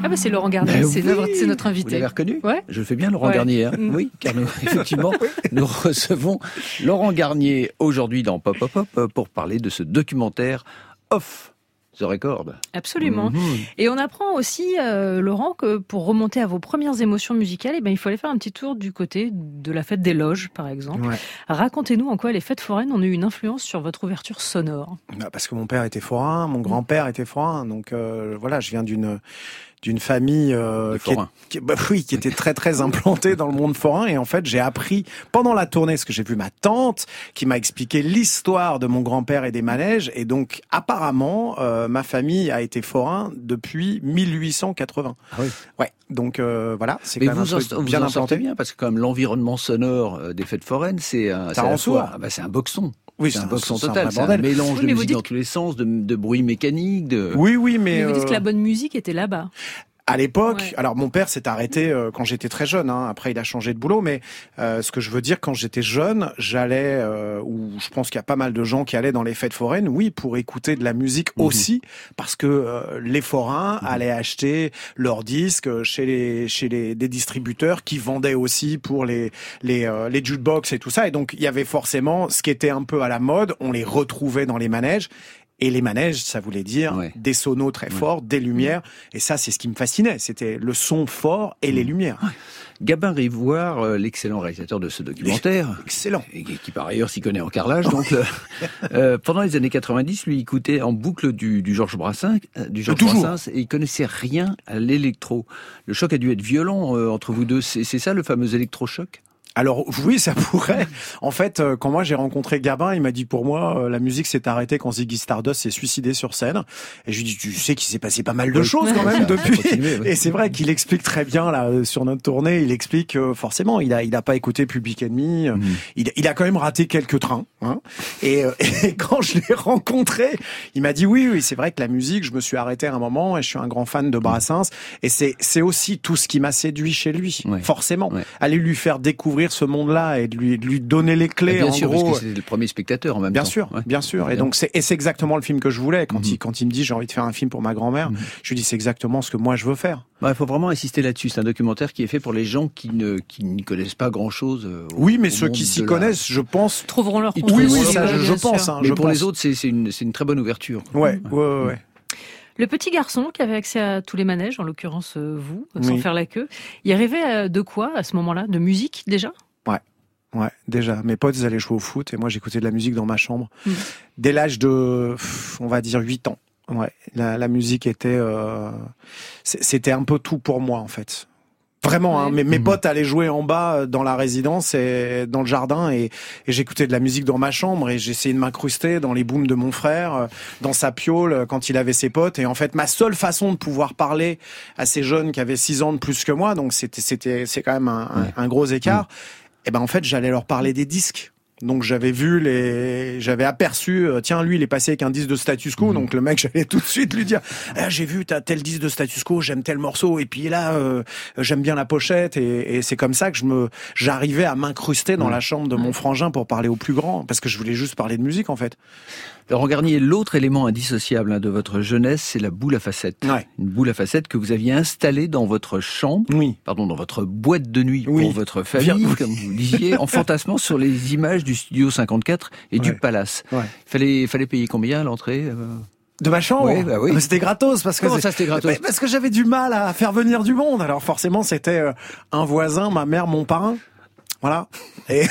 Ah bah c'est Laurent Garnier, Ben c'est, oui. notre, c'est notre invité. Vous l'avez reconnu ? Ouais. Je fais bien Laurent Ouais. Garnier. Hein. Mm. Oui, car nous, effectivement, nous recevons Laurent Garnier aujourd'hui dans Pop Pop Pop pour parler de ce documentaire Off the Record. Absolument. Mhm. Et on apprend aussi, euh, Laurent, que pour remonter à vos premières émotions musicales, eh ben, il faut aller faire un petit tour du côté de la fête des loges, par exemple. Ouais. Racontez-nous en quoi les fêtes foraines ont eu une influence sur votre ouverture sonore. Bah, parce que mon père était forain, mon grand-père était forain, donc euh, voilà, je viens d'une d'une famille euh, qui, est, qui, bah, oui, qui était très très implantée dans le monde forain, et en fait j'ai appris pendant la tournée, parce que j'ai vu ma tante qui m'a expliqué l'histoire de mon grand-père et des manèges, et donc apparemment euh, ma famille a été forain depuis mille huit cent quatre-vingts. Ah oui. Ouais, donc euh, voilà, c'est Mais quand même vous un en, truc vous bien en sortez implanté. bien, parce que quand même l'environnement sonore euh, des fêtes foraines, c'est un, c'est à la Taransoir. fois- ah bah, c'est un boxon. Oui, c'est c'est un un- boxon c'est un total, vrai c'est un bordel. mélange Oui, de mais vous musique dites dans tous les sens, de, de bruit mécanique, de... Oui, oui, mais Mais vous dites euh, que la bonne musique était là-bas. À l'époque, Ouais. alors mon père s'est arrêté euh, quand j'étais très jeune. Hein. Après, il a changé de boulot, mais euh, ce que je veux dire, quand j'étais jeune, j'allais, euh, ou je pense qu'il y a pas mal de gens qui allaient dans les fêtes foraines, oui, pour écouter de la musique Mhm. aussi, parce que euh, les forains allaient acheter leurs disques chez les chez les des distributeurs qui vendaient aussi pour les les euh, les jukebox et tout ça. Et donc il y avait forcément ce qui était un peu à la mode. On les retrouvait dans les manèges. Et les manèges, ça voulait dire Ouais. des sonos très forts, des lumières. Et ça, c'est ce qui me fascinait. C'était le son fort et les lumières. Gabin Rivoire, euh, l'excellent réalisateur de ce documentaire, excellent, et qui, qui par ailleurs s'y connaît en carrelage, donc euh, euh, pendant les années quatre-vingt-dix, lui il écoutait en boucle du, du Georges Brassens, euh, du Georges Toujours. Brassens, et il connaissait rien à l'électro. Le choc a dû être violent euh, entre vous deux. C'est, c'est ça le fameux électrochoc ? Alors oui, ça pourrait. En fait, euh, quand moi j'ai rencontré Gabin, il m'a dit pour moi, euh, la musique s'est arrêtée quand Ziggy Stardust s'est suicidé sur scène. Et je lui dis, tu sais qu'il s'est passé pas mal de Oui. choses quand même Ça a depuis. continué, oui. Et c'est vrai qu'il explique très bien là euh, sur notre tournée. Il explique que forcément, il a il a pas écouté Public Enemy. Mm. Il, il a quand même raté quelques trains. Hein. Et, euh, et quand je l'ai rencontré, il m'a dit oui, oui, c'est vrai que la musique, je me suis arrêté à un moment et je suis un grand fan de Brassens. Et c'est c'est aussi tout ce qui m'a séduit chez lui, Ouais. forcément. Ouais. Aller lui faire découvrir ce monde-là et de lui, de lui donner les clés, Bien en sûr, gros. parce que c'était le premier spectateur en même Bien temps. sûr, Ouais. bien sûr. Et Évidemment. donc c'est et c'est exactement le film que je voulais. Quand Mhm. il quand il me dit j'ai envie de faire un film pour ma grand-mère, Mhm. je lui dis c'est exactement ce que moi je veux faire. Ouais, il faut vraiment insister là-dessus. C'est un documentaire qui est fait pour les gens qui ne qui n'y connaissent pas grand-chose. euh, au- Oui, mais au ceux monde qui s'y de la- connaissent, je pense. Trouveront leur Ils compte. Oui, trouveront oui, leur ça, compte, je, bien je sûr. pense. Hein, Mais je pour pense. les autres, c'est c'est une c'est une très bonne ouverture. Ouais, ouais, ouais. ouais. Le petit garçon qui avait accès à tous les manèges, en l'occurrence euh, vous, sans Oui. faire la queue, il rêvait euh, de quoi à ce moment-là ? De musique déjà ? Ouais, déjà. Mes potes, ils allaient jouer au foot et moi, j'écoutais de la musique dans ma chambre. Mm. Dès l'âge de, pff, on va dire, huit ans. Ouais, la, la musique était, euh, c'est- c'était un peu tout pour moi, en fait. Vraiment, hein, Ouais. mes, mes Mhm. potes allaient jouer en bas euh, dans la résidence et dans le jardin et, et j'écoutais de la musique dans ma chambre et j'essayais de m'incruster dans les booms de mon frère, euh, dans sa piole euh, quand il avait ses potes. Et en fait, ma seule façon de pouvoir parler à ces jeunes qui avaient six ans de plus que moi, donc c'était, c'était, c'est quand même un, un- Ouais. un gros écart. Et ben en fait, j'allais leur parler des disques. Donc j'avais vu les, j'avais aperçu, euh, tiens lui il est passé avec un disque de Status Quo, Mhm. donc le mec j'allais tout de suite lui dire, ah, j'ai vu t'as tel disque de Status Quo, j'aime tel morceau et puis là euh, j'aime bien la pochette et, et c'est comme ça que je me, j'arrivais à m'incruster dans Ouais. la chambre de mon frangin pour parler au plus grand parce que je voulais juste parler de musique en fait. Laurent Garnier, l'autre élément indissociable hein, de votre jeunesse, c'est la boule à facettes. Ouais. Une boule à facettes que vous aviez installée dans votre chambre, Oui. pardon, dans votre boîte de nuit Oui. pour votre famille, Bien, oui. comme vous le disiez, en fantasmant sur les images du Studio cinquante-quatre et du Ouais. Palace. Ouais. Fallait, fallait payer combien à l'entrée euh De ma chambre. Oui, bah oui. Mais c'était gratos parce que Comment c'est- ça, c'était gratos Mais Parce que j'avais du mal à faire venir du monde. Alors forcément, c'était euh, un voisin, ma mère, mon parrain. Voilà. Et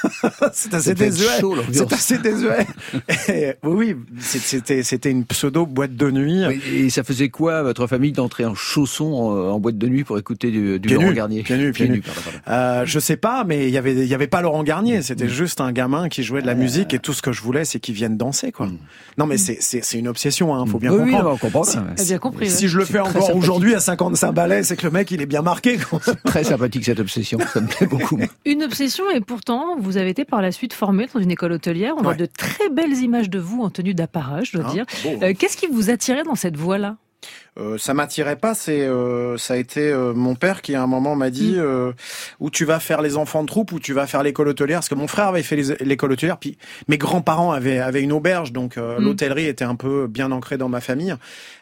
c'est assez Ça devait être désuet. chaud, l'ambiance. C'est assez désuet. Et, oui, oui, c'est- c'était c'était une pseudo boîte de nuit. Oui, et ça faisait quoi, votre famille, d'entrer en chaussons en, en boîte de nuit pour écouter du, du Pieds Laurent nus, Garnier pieds nus, pieds nus. pardon, pardon. Euh, je sais pas, mais il y avait il y avait pas Laurent Garnier. C'était juste un gamin qui jouait de la musique et tout ce que je voulais, c'est qu'il vienne danser, quoi. Non, mais c'est c'est c'est une obsession, hein. Faut bien Oui, oui, comprendre. on comprend. Si- ouais. T'as bien compris. Si ouais. je le C'est fais très encore sympathique. aujourd'hui à cinquante-cinq balais, c'est que le mec il est bien marqué, quoi. Très sympathique cette obsession, ça me plaît beaucoup. Une obsession et pourtant, vous avez été par la suite formé dans une école hôtelière. On Ouais. a de très belles images de vous en tenue d'apparat, je dois Hein, dire. beau, hein. Euh, Qu'est-ce qui vous attirait dans cette voie-là ? Euh, ça m'attirait pas, c'est euh, ça a été euh, mon père qui à un moment m'a dit mmh. euh, où tu vas faire les enfants de troupe, où tu vas faire l'école hôtelière, parce que mon frère avait fait les, l'école hôtelière, puis mes grands-parents avaient avaient une auberge, donc euh, mmh. l'hôtellerie était un peu bien ancrée dans ma famille.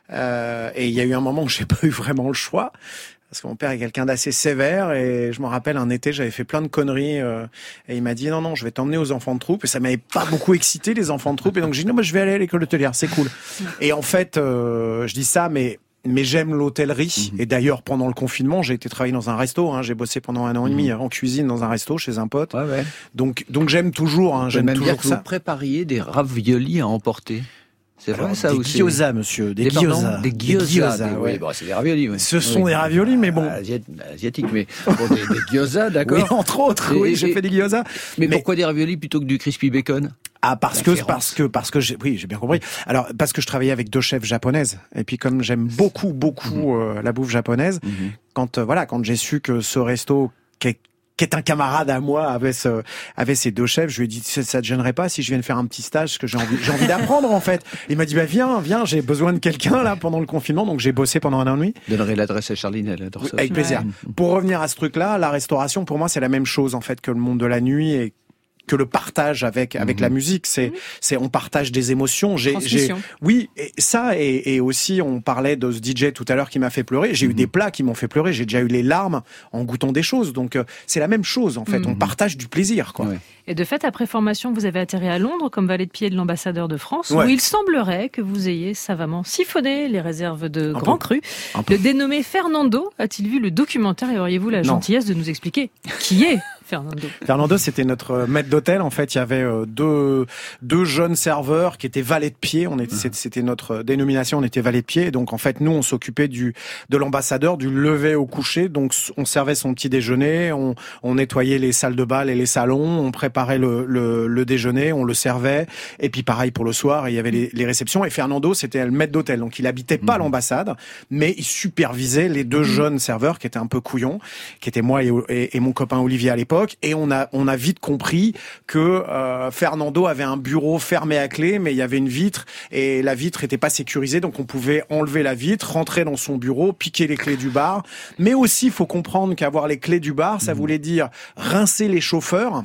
Euh, et il y a eu un moment où j'ai pas eu vraiment le choix. Parce que mon père est quelqu'un d'assez sévère et je me rappelle un été j'avais fait plein de conneries euh, et il m'a dit non non je vais t'emmener aux enfants de troupe et ça m'avait pas beaucoup excité les enfants de troupe et donc j'ai dit non moi je vais aller à l'école hôtelière c'est cool et en fait euh, je dis ça mais mais j'aime l'hôtellerie mmh. et d'ailleurs pendant le confinement j'ai été travailler dans un resto hein, j'ai bossé pendant un an et demi mmh. en cuisine dans un resto chez un pote ouais, ouais. donc donc j'aime toujours hein, j'aime même toujours dire que ça. Vous prépariez des raviolis à emporter. C'est vrai, alors, ça des aussi. gyoza, monsieur, des, des gyoza. Des gyoza, des gyoza des, oui. ouais. Bon, c'est des raviolis. Oui. Ce sont oui. des raviolis, mais bon. Asiat- asiatiques, mais bon, des, des gyoza, d'accord. Oui, entre autres, et, oui, et, j'ai fait des gyoza. Mais, mais pourquoi des raviolis plutôt que du crispy bacon? Ah parce que parce que parce que j'ai, oui j'ai bien compris. Alors parce que je travaillais avec deux chefs japonaises et puis comme j'aime beaucoup beaucoup mmh. euh, la bouffe japonaise, mmh. quand euh, voilà quand j'ai su que ce resto qui est qui est un camarade à moi, avait ce, avait ces deux chefs. Je lui ai dit, ça, ça te gênerait pas si je viens de faire un petit stage, parce que j'ai envie, j'ai envie d'apprendre, en fait. Il m'a dit, bah, viens, viens, j'ai besoin de quelqu'un, là, pendant le confinement. Donc, j'ai bossé pendant un an et demi. Donnerai l'adresse à Charline, elle adore ça. Oui, avec plaisir. Ouais. Pour revenir à ce truc-là, la restauration, pour moi, c'est la même chose, en fait, que le monde de la nuit et que le partage avec avec mmh. la musique, c'est mmh. c'est on partage des émotions. J'ai, j'ai oui, et ça et, et aussi on parlait de ce D J tout à l'heure qui m'a fait pleurer. J'ai mmh. eu des plats qui m'ont fait pleurer. J'ai déjà eu les larmes en goûtant des choses. Donc euh, c'est la même chose en fait. Mmh. On partage du plaisir, quoi. Ouais. Et de fait, après formation, vous avez atterri à Londres comme valet de pied de l'ambassadeur de France, ouais. où il semblerait que vous ayez savamment siphonné les réserves de un Grand Cru. Le dénommé Fernando a-t-il vu le documentaire et auriez-vous la non. gentillesse de nous expliquer qui est Fernando. Fernando, c'était notre maître d'hôtel. En fait, il y avait deux deux jeunes serveurs qui étaient valets de pied. On était, mmh. c'était notre dénomination. On était valets de pied. Et donc, en fait, nous, on s'occupait du de l'ambassadeur, du lever au coucher. Donc, on servait son petit déjeuner, on, on nettoyait les salles de bal et les salons, on préparait le, le, le déjeuner, on le servait. Et puis, pareil pour le soir, il y avait les, les réceptions. Et Fernando, c'était le maître d'hôtel. Donc, il habitait pas mmh. l'ambassade, mais il supervisait les deux mmh. jeunes serveurs qui étaient un peu couillons, qui étaient moi et, et, et mon copain Olivier à l'époque. Et on a on a vite compris que euh, Fernando avait un bureau fermé à clé, mais il y avait une vitre et la vitre était pas sécurisée, donc on pouvait enlever la vitre, rentrer dans son bureau, piquer les clés du bar. Mais aussi, il faut comprendre qu'avoir les clés du bar, ça voulait dire rincer les chauffeurs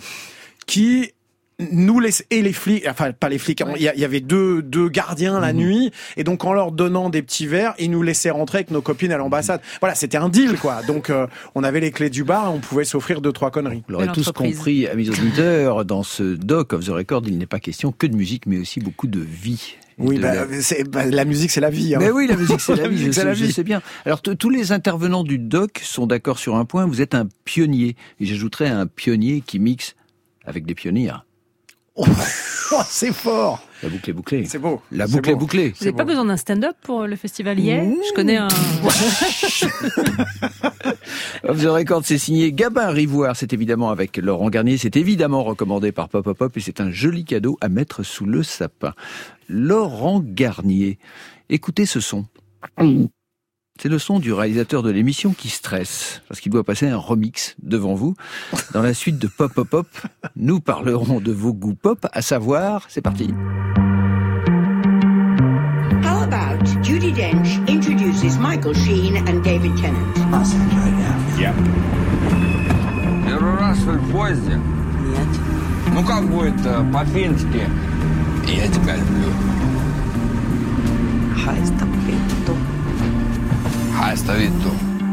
qui nous les et les flics, enfin pas les flics, il ouais. y, y avait deux deux gardiens la mmh. nuit et donc en leur donnant des petits verres, ils nous laissaient rentrer avec nos copines à l'ambassade. Voilà, c'était un deal quoi. Donc euh, on avait les clés du bar, et on pouvait s'offrir deux trois conneries. Vous l'aurez tous compris, amis auditeurs, dans ce doc of the record, il n'est pas question que de musique, mais aussi beaucoup de vie. Oui, bah, la... C'est, bah, la musique c'est la vie. Hein. Mais oui, la musique c'est la, la vie. Je, sais, la je vie. sais bien. Alors t- tous les intervenants du doc sont d'accord sur un point. Vous êtes un pionnier, et j'ajouterais un pionnier qui mixe avec des pionniers. Oh, c'est fort. La boucle est bouclée. C'est beau. La boucle est, beau. est bouclée. Vous n'avez pas beau. besoin d'un stand-up pour le festival hier. Mmh. Je connais un... Off the Record, c'est signé Gabin Rivoire. C'est évidemment avec Laurent Garnier. C'est évidemment recommandé par Pop Pop Pop et c'est un joli cadeau à mettre sous le sapin. Laurent Garnier. Écoutez ce son. C'est le son du réalisateur de l'émission qui stresse, parce qu'il doit passer un remix devant vous. Dans la suite de Pop Pop Pop, nous parlerons de vos goûts pop, à savoir, c'est parti. How about Judi Dench introduces Michael Sheen and David Tennant? Yeah. Первый раз в поезде? Нет. Ну как будет по-фински? Я тебя люблю. Хайста Питу. Хайста Питу.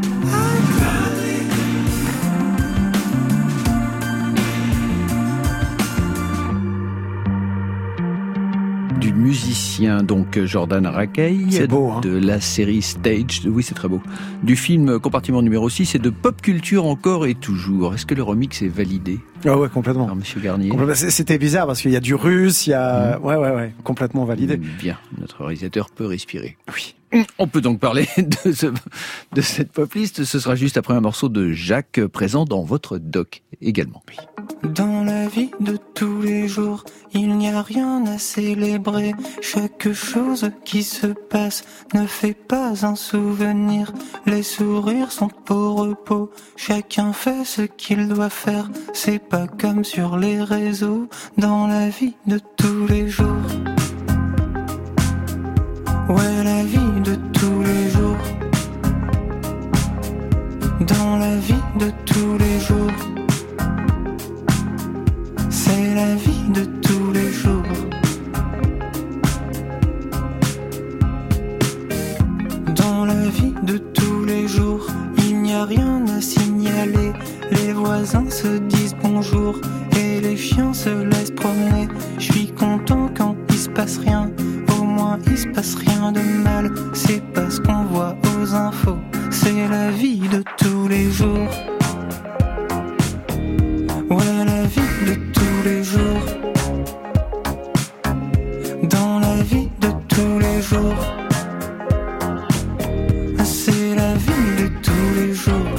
Du musicien, donc Jordan Rakei, c'est beau, hein. De la série Stage, oui c'est très beau, du film Compartiment numéro six et de pop culture encore et toujours. Est-ce que le remix est validé? Ah ouais, complètement. Par Monsieur Garnier. C'était bizarre parce qu'il y a du russe, il y a... Mmh. Ouais, ouais, ouais, complètement validé. Bien, notre réalisateur peut respirer. Oui. On peut donc parler de, ce, de cette pop list. Ce sera juste après un morceau de Jacques présent dans votre doc également. Oui. Dans la vie de tous les jours, il n'y a rien à célébrer. Chaque chose qui se passe ne fait pas un souvenir. Les sourires sont au repos, chacun fait ce qu'il doit faire. C'est pas comme sur les réseaux, dans la vie de tous les jours. Ouais, la vie de tous les passe rien, au moins il se passe rien de mal. C'est pas ce qu'on voit aux infos, c'est la vie de tous les jours. Ouais, la vie de tous les jours. Dans la vie de tous les jours. C'est la vie de tous les jours.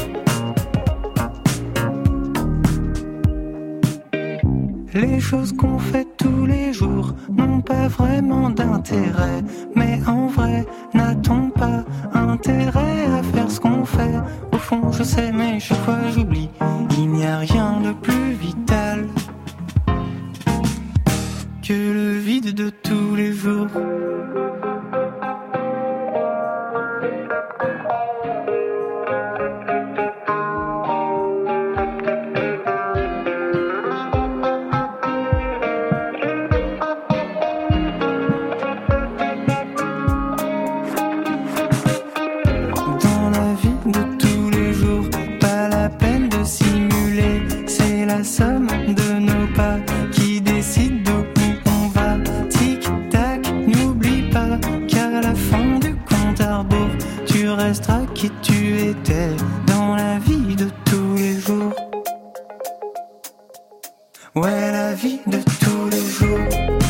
Les choses qu'on fait tous les jours n'ont pas vraiment d'intérêt. Mais en vrai, n'a-t-on pas intérêt à faire ce qu'on fait? Au fond, je sais, mais chaque fois j'oublie. Il n'y a rien de plus vital que le vide de tous les jours. Ouais, la vie de tous les jours.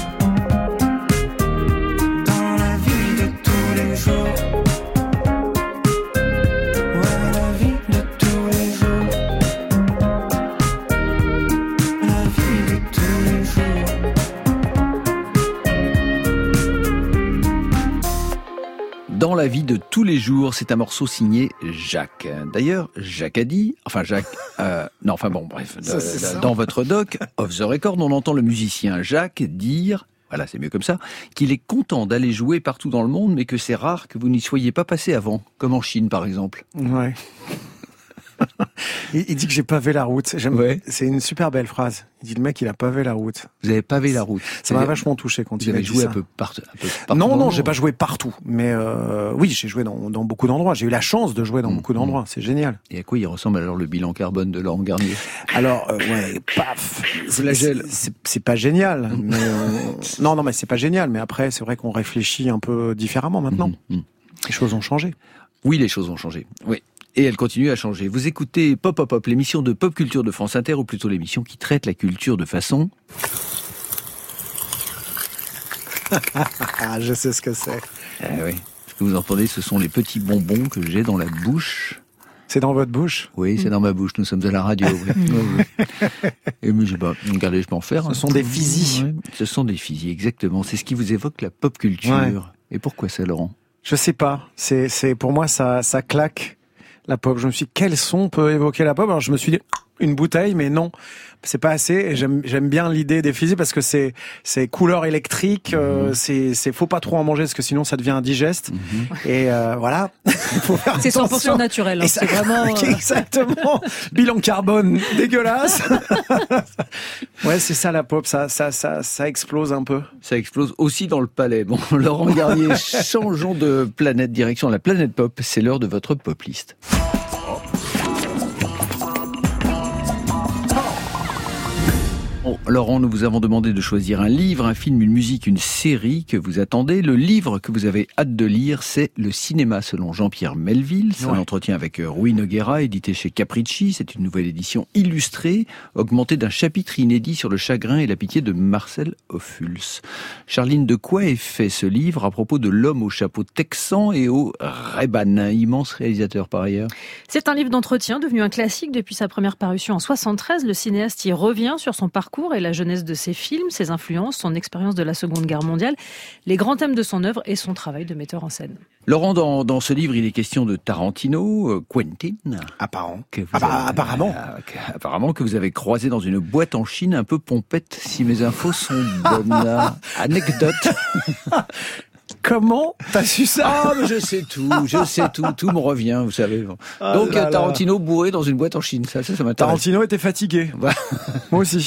Dans la vie de tous les jours. Ouais, la vie de tous les jours. La vie de tous les jours. Dans la vie de tous les jours, c'est un morceau signé Jacques. D'ailleurs, Jacques a dit, enfin Jacques, euh, non, enfin bon, bref, ça, euh, dans votre doc, Off the Record, on entend le musicien Jacques dire, voilà, c'est mieux comme ça, qu'il est content d'aller jouer partout dans le monde, mais que c'est rare que vous n'y soyez pas passé avant, comme en Chine par exemple. Ouais. il, il dit que j'ai pavé la route. J'aime. Ouais. C'est une super belle phrase. Il dit le mec, il a pavé la route. Vous avez pavé la route. Ça m'a vachement touché quand vous il a avez dit joué ça. un peu, part, un peu partout. Non, non, j'ai pas joué partout, mais euh, oui, j'ai joué dans, dans beaucoup d'endroits. J'ai eu la chance de jouer dans mmh, beaucoup d'endroits. Mmh. C'est génial. Et à quoi il ressemble alors le bilan carbone de Laurent Garnier? Alors, euh, ouais, paf. C'est, c'est, c'est pas génial. Mais euh, non, non, mais c'est pas génial. Mais après, c'est vrai qu'on réfléchit un peu différemment maintenant. Mmh, mmh. Les choses ont changé. Oui, les choses ont changé. Oui. Et elle continue à changer. Vous écoutez Pop Pop Pop, l'émission de pop culture de France Inter, ou plutôt l'émission qui traite la culture de façon... Je sais ce que c'est. Eh oui. Ce que vous entendez, ce sont les petits bonbons que j'ai dans la bouche. C'est dans votre bouche? Oui, c'est dans ma bouche. Nous sommes à la radio. Oui. oui, oui. Et mais je sais pas. Regardez, je peux en faire. Ce sont des fizis. Oui, ce sont des fizis, exactement. C'est ce qui vous évoque la pop culture. Ouais. Et pourquoi ça, Laurent? Je sais pas. C'est, c'est pour moi ça, ça claque. La pop, je me suis dit, quel son peut évoquer la pop? Alors je me suis dit, une bouteille, mais non, c'est pas assez. Et j'aime, j'aime bien l'idée des fusils parce que c'est, c'est couleur électrique, mmh. euh, c'est, c'est, faut pas trop en manger parce que sinon ça devient indigeste. Mmh. Et euh, voilà. Faut faire c'est cent pour cent naturel, hein. Ça, c'est vraiment. Euh... Exactement. Bilan carbone dégueulasse. Ouais, c'est ça la pop, ça, ça, ça, ça explose un peu. Ça explose aussi dans le palais. Bon, Laurent Garnier, changeons de planète, direction la planète pop. C'est l'heure de votre pop list. Bon, Laurent, nous vous avons demandé de choisir un livre, un film, une musique, une série que vous attendez. Le livre que vous avez hâte de lire, c'est Le cinéma selon Jean-Pierre Melville. C'est ouais. un entretien avec Rui Nogueira, édité chez Capricci. C'est une nouvelle édition illustrée, augmentée d'un chapitre inédit sur le chagrin et la pitié de Marcel Ophuls. Charline, de quoi est fait ce livre à propos de l'homme au chapeau texan et au Ray-Ban, un immense réalisateur par ailleurs? C'est un livre d'entretien devenu un classique depuis sa première parution en soixante-treize. Le cinéaste y revient sur son parcours et la jeunesse de ses films, ses influences, son expérience de la Seconde Guerre mondiale, les grands thèmes de son œuvre et son travail de metteur en scène. Laurent, dans, dans ce livre, il est question de Tarantino, euh, Quentin. Apparent. Que vous ah bah, avez, apparemment. Euh, que, apparemment que vous avez croisé dans une boîte en Chine un peu pompette, si mes infos sont bonnes. Là. Anecdote. Comment t'as su ça? Ah, mais je sais tout, je sais tout, tout me revient, vous savez. Ah Donc, là Tarantino là. bourré dans une boîte en Chine, ça, ça, ça m'intéresse. Tarantino était fatigué. Bah. Moi aussi.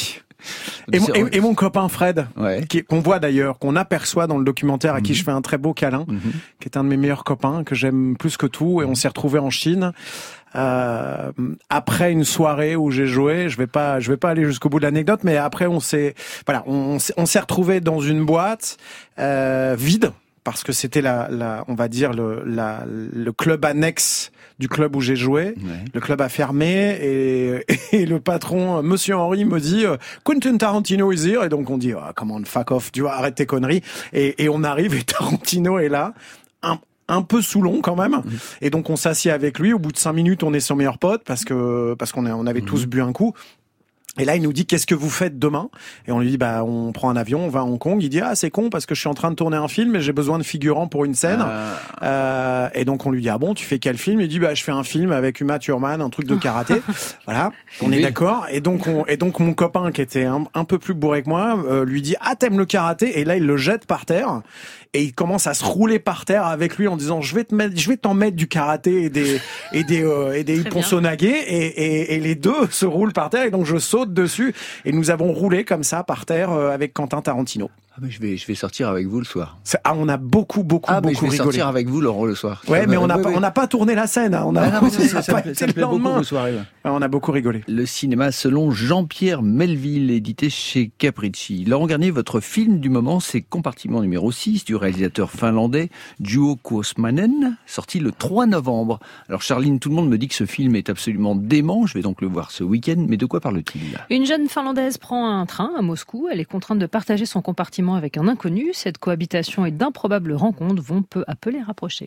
Et, mon, et, et mon copain Fred, ouais. qui, qu'on voit d'ailleurs, qu'on aperçoit dans le documentaire, à qui mmh. je fais un très beau câlin, mmh. qui est un de mes meilleurs copains, que j'aime plus que tout, et on s'est retrouvés en Chine. Euh, après une soirée où j'ai joué, je vais pas, je vais pas aller jusqu'au bout de l'anecdote, mais après on s'est, voilà, on, on s'est retrouvés dans une boîte euh, vide. Parce que c'était la, la, on va dire le, la, le club annexe du club où j'ai joué. Ouais. Le club a fermé et, et le patron, Monsieur Henry, me dit Quentin Tarantino is here. Et donc on dit oh, come on, fuck off, tu vois, arrête tes conneries. Et, et on arrive et Tarantino est là. Un, un peu Soulon quand même, mmh. et donc on s'assied avec lui. Au bout de cinq minutes, on est son meilleur pote parce que parce qu'on a, on avait mmh. tous bu un coup. Et là, il nous dit qu'est-ce que vous faites demain ? Et on lui dit bah on prend un avion, on va à Hong Kong. Il dit ah c'est con parce que je suis en train de tourner un film et j'ai besoin de figurants pour une scène. Ah. Euh, et donc on lui dit ah bon tu fais quel film ? Il dit bah je fais un film avec Uma Thurman, un truc de karaté. Voilà, on oui. est d'accord. Et donc on et donc mon copain qui était un, un peu plus bourré que moi euh, lui dit ah t'aimes le karaté ? Et là il le jette par terre. Et il commence à se rouler par terre avec lui en disant je vais te mettre, je vais t'en mettre du karaté et des et des euh, et des ipponsonage et, et et les deux se roulent par terre et donc je saute dessus et nous avons roulé comme ça par terre euh, avec Quentin Tarantino. Ah mais je vais je vais sortir avec vous le soir. C'est, ah on a beaucoup beaucoup ah, beaucoup mais je vais rigolé. sortir avec vous Laurent le soir. Ouais ça mais va, on n'a oui, pas oui. on n'a pas tourné la scène. Hein. On a ah, non, ça, ça, ça, ça, ça me plaît beaucoup vos soirées. Ouais, on a beaucoup rigolé. Le cinéma selon Jean-Pierre Melville, édité chez Capricci. Laurent Garnier, votre film du moment, c'est Compartiment numéro six du réalisateur finlandais Juho Kuosmanen, sorti le trois novembre. Alors Charline, tout le monde me dit que ce film est absolument dément. Je vais donc le voir ce week-end. Mais de quoi parle-t-il ? Une jeune Finlandaise prend un train à Moscou. Elle est contrainte de partager son compartiment avec un inconnu. Cette cohabitation et d'improbables rencontres vont peu à peu les rapprocher.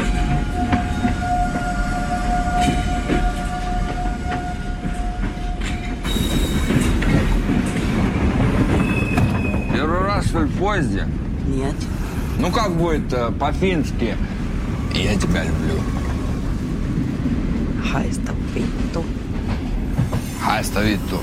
Первый раз в поезде? Нет. Ну как будет по-фински? Я тебя люблю. Haista vittu. Haista vittu.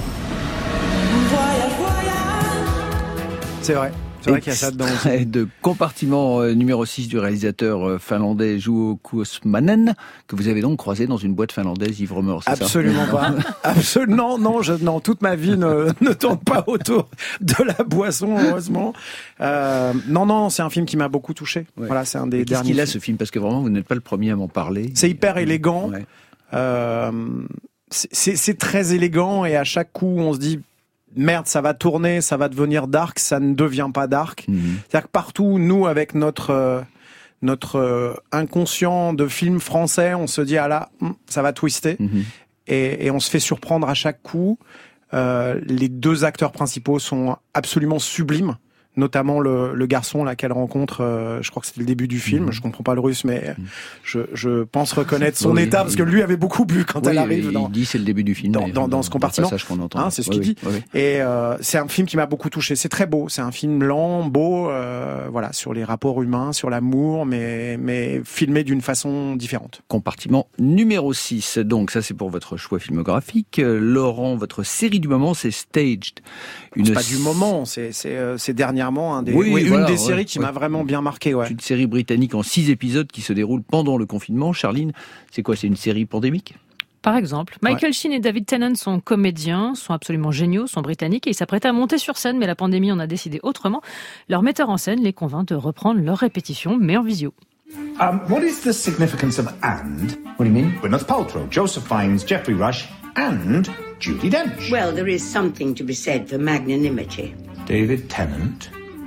C'est vrai. C'est vrai qu'il y a ça dedans aussi. De Compartiment euh, numéro six du réalisateur euh, finlandais Juho Kuosmanen, que vous avez donc croisé dans une boîte finlandaise ivre-mort, c'est Absolument ça pas. Absolument, non, je, non, toute ma vie ne, ne tourne pas autour de la boisson, heureusement. Euh, non, non, c'est un film qui m'a beaucoup touché. Ouais. Voilà, c'est un des Et derniers. Qu'est-ce qu'il a ce film ? Parce que vraiment, vous n'êtes pas le premier à m'en parler. C'est hyper élégant. Ouais. Euh, c'est, c'est, c'est très élégant et à chaque coup, on se dit merde, ça va tourner, ça va devenir dark, ça ne devient pas dark. Mmh. C'est-à-dire que partout, nous, avec notre euh, notre euh, inconscient de film français, on se dit ah là, ça va twister, mmh. et, et on se fait surprendre à chaque coup. Euh, les deux acteurs principaux sont absolument sublimes. Notamment le, le garçon là qu'elle rencontre, euh, je crois que c'était le début du film. Mmh. Je comprends pas le russe, mais mmh. je, je pense reconnaître son oui, état oui, parce que lui avait beaucoup bu quand oui, elle arrive. Il dans, dit c'est le début du film. Dans, dans, dans ce compartiment. Qu'on entend. Hein, c'est ce oui, qu'il oui, dit. Oui, oui. Et euh, c'est un film qui m'a beaucoup touché. C'est très beau. C'est un film lent, beau, euh, voilà, sur les rapports humains, sur l'amour, mais mais filmé d'une façon différente. Compartiment numéro six. Donc ça c'est pour votre choix filmographique. Laurent, votre série du moment c'est Staged. Une... C'est pas du moment. C'est c'est euh, c'est dernièrement un des. Oui, oui, voilà, une des séries ouais, qui ouais. m'a vraiment bien marqué. Ouais. Une série britannique en six épisodes qui se déroule pendant le confinement. Charline, c'est quoi ? C'est une série pandémique ? Par exemple, Michael ouais. Sheen et David Tennant sont comédiens, sont absolument géniaux, sont britanniques et ils s'apprêtaient à monter sur scène, mais la pandémie en a décidé autrement. Leur metteur en scène les convainc de reprendre leur répétition, mais en visio. Um, what is the significance of and? What do you mean? Gwyneth Paltrow, Joseph Fiennes, Jeffrey Rush, and Judi Dench. Well, there is something to be said for magnanimity. David Tennant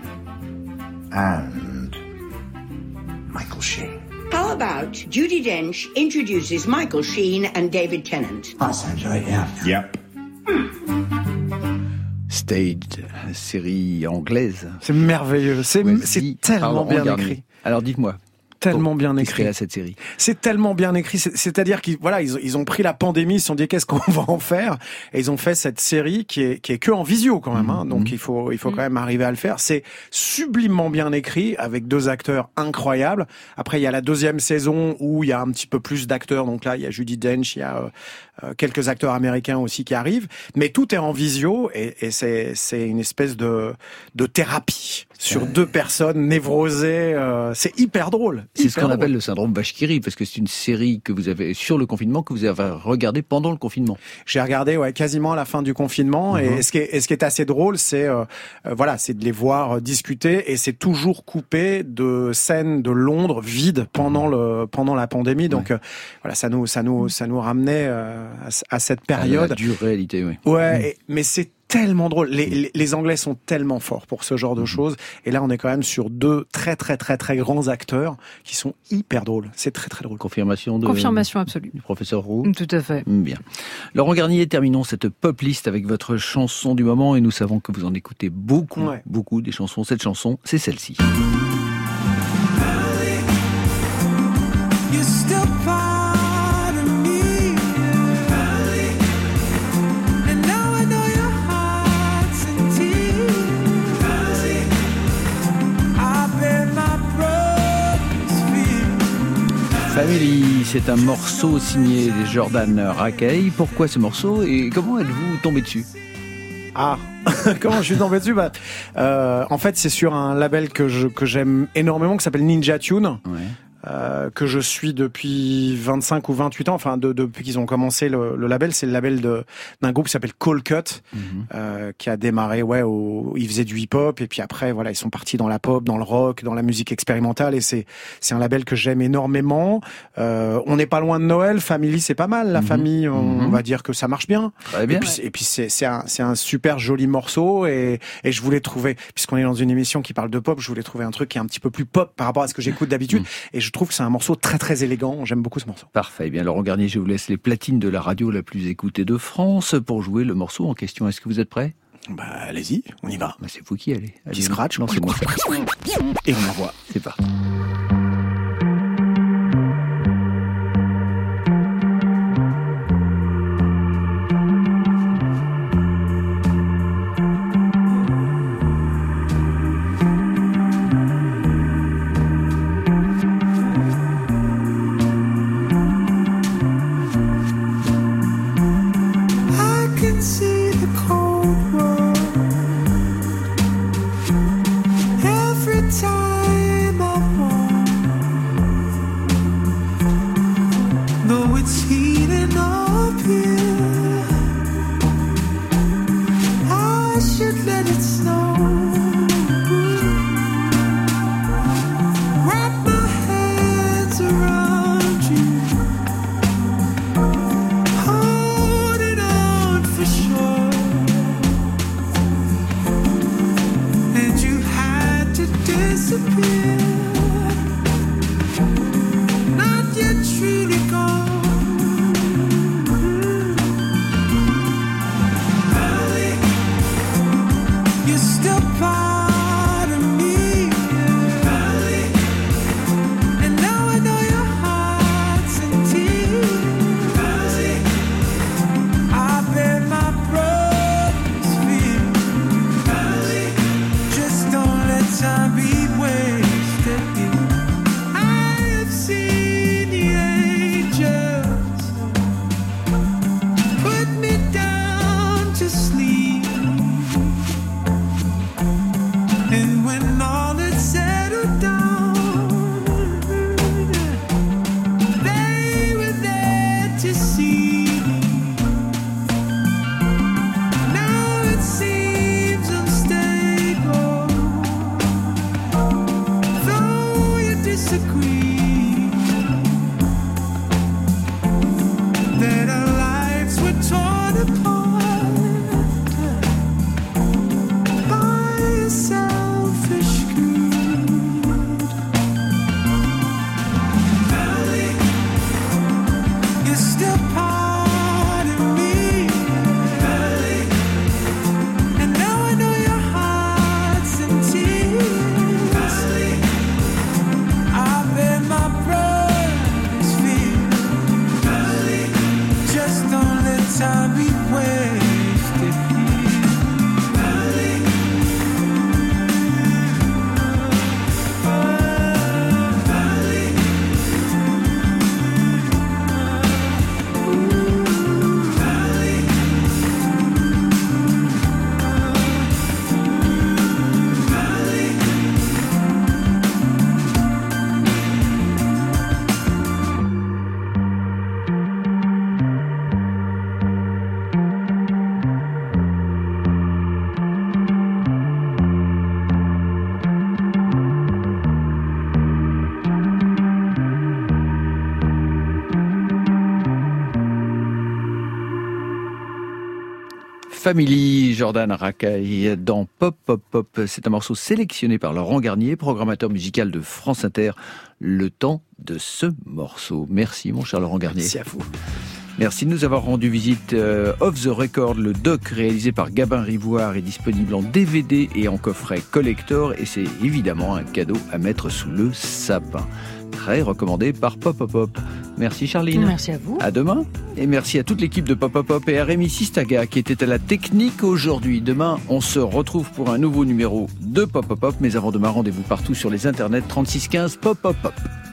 and Michael Sheen. How about Judi Dench introduces Michael Sheen and David Tennant? That sounds right, yeah. Yep. Staged, série anglaise. C'est merveilleux. C'est, c'est tellement bien écrit. Alors dites-moi. Tellement bien écrit là, cette série. C'est tellement bien écrit. C'est, c'est-à-dire qu'ils voilà, ils, ils ont pris la pandémie, ils se sont dit qu'est-ce qu'on va en faire, et ils ont fait cette série qui est qui est que en visio quand même. Hein, mmh. Donc il faut il faut mmh. quand même arriver à le faire. C'est sublimement bien écrit avec deux acteurs incroyables. Après il y a la deuxième saison où il y a un petit peu plus d'acteurs. Donc là il y a Judi Dench, il y a euh, euh, quelques acteurs américains aussi qui arrivent. Mais tout est en visio et, et c'est c'est une espèce de de thérapie sur euh... deux personnes névrosées. Euh, c'est hyper drôle. C'est ce qu'on drôle. appelle le syndrome Bashkiri, parce que c'est une série que vous avez sur le confinement que vous avez regardé pendant le confinement. J'ai regardé ouais quasiment à la fin du confinement mm-hmm. et ce qui est et ce qui est assez drôle, c'est euh, euh, voilà, c'est de les voir discuter et c'est toujours coupé de scènes de Londres vides pendant le pendant la pandémie. Donc ouais. euh, voilà, ça nous ça nous ça nous ramenait euh, à, à cette période. À la dure réalité, oui. Ouais, mmh. et, mais c'est tellement drôle. Les, les, les Anglais sont tellement forts pour ce genre de choses. Et là, on est quand même sur deux très, très, très, très grands acteurs qui sont hyper drôles. C'est très, très drôle. Confirmation de... Confirmation absolue. Du professeur Roux. Tout à fait. Bien. Laurent Garnier, terminons cette pop list avec votre chanson du moment. Et nous savons que vous en écoutez beaucoup, ouais. beaucoup des chansons. Cette chanson, c'est celle-ci. Family, c'est un morceau signé Jordan Rakei. Pourquoi ce morceau et comment êtes-vous tombé dessus ? Ah, comment je suis tombé dessus bah, euh, En fait, c'est sur un label que je que j'aime énormément qui s'appelle Ninja Tune. Ouais. Euh, que je suis depuis vingt-cinq ou vingt-huit ans, enfin de, depuis qu'ils ont commencé le, le label, c'est le label de d'un groupe qui s'appelle Cold Cut, mm-hmm. euh, qui a démarré, ouais, au, ils faisaient du hip-hop et puis après, voilà, ils sont partis dans la pop, dans le rock, dans la musique expérimentale et c'est c'est un label que j'aime énormément. Euh, on n'est pas loin de Noël, Family, c'est pas mal, la mm-hmm. famille, on, mm-hmm. on va dire que ça marche bien. Très bien. Et puis, et puis c'est c'est un c'est un super joli morceau et et je voulais trouver, puisqu'on est dans une émission qui parle de pop, je voulais trouver un truc qui est un petit peu plus pop par rapport à ce que j'écoute d'habitude mm. et je trouve que c'est un morceau très très élégant, j'aime beaucoup ce morceau. Parfait, bien Laurent Garnier, je vous laisse les platines de la radio la plus écoutée de France pour jouer le morceau en question. Est-ce que vous êtes prêts ? Bah allez-y, on y va. Bah, c'est vous qui allez. Petit scratch, lancez-moi ça. Et on envoie. C'est parti. I've been Family, Jordan Rakei dans Pop Pop Pop. C'est un morceau sélectionné par Laurent Garnier, programmateur musical de France Inter. Le temps de ce morceau. Merci mon cher Laurent Garnier. Merci à vous. Merci de nous avoir rendu visite. euh, Off the Record, le doc réalisé par Gabin Rivoire est disponible en D V D et en coffret collector et c'est évidemment un cadeau à mettre sous le sapin. Très recommandé par Pop Pop Pop. Merci Charline. Merci à vous. À demain. Et merci à toute l'équipe de Pop Pop Pop et à Rémi Sistaga qui était à la technique aujourd'hui. Demain, on se retrouve pour un nouveau numéro de Pop Pop Pop. Mais avant demain, rendez-vous partout sur les internets trente-six quinze Pop Pop Pop.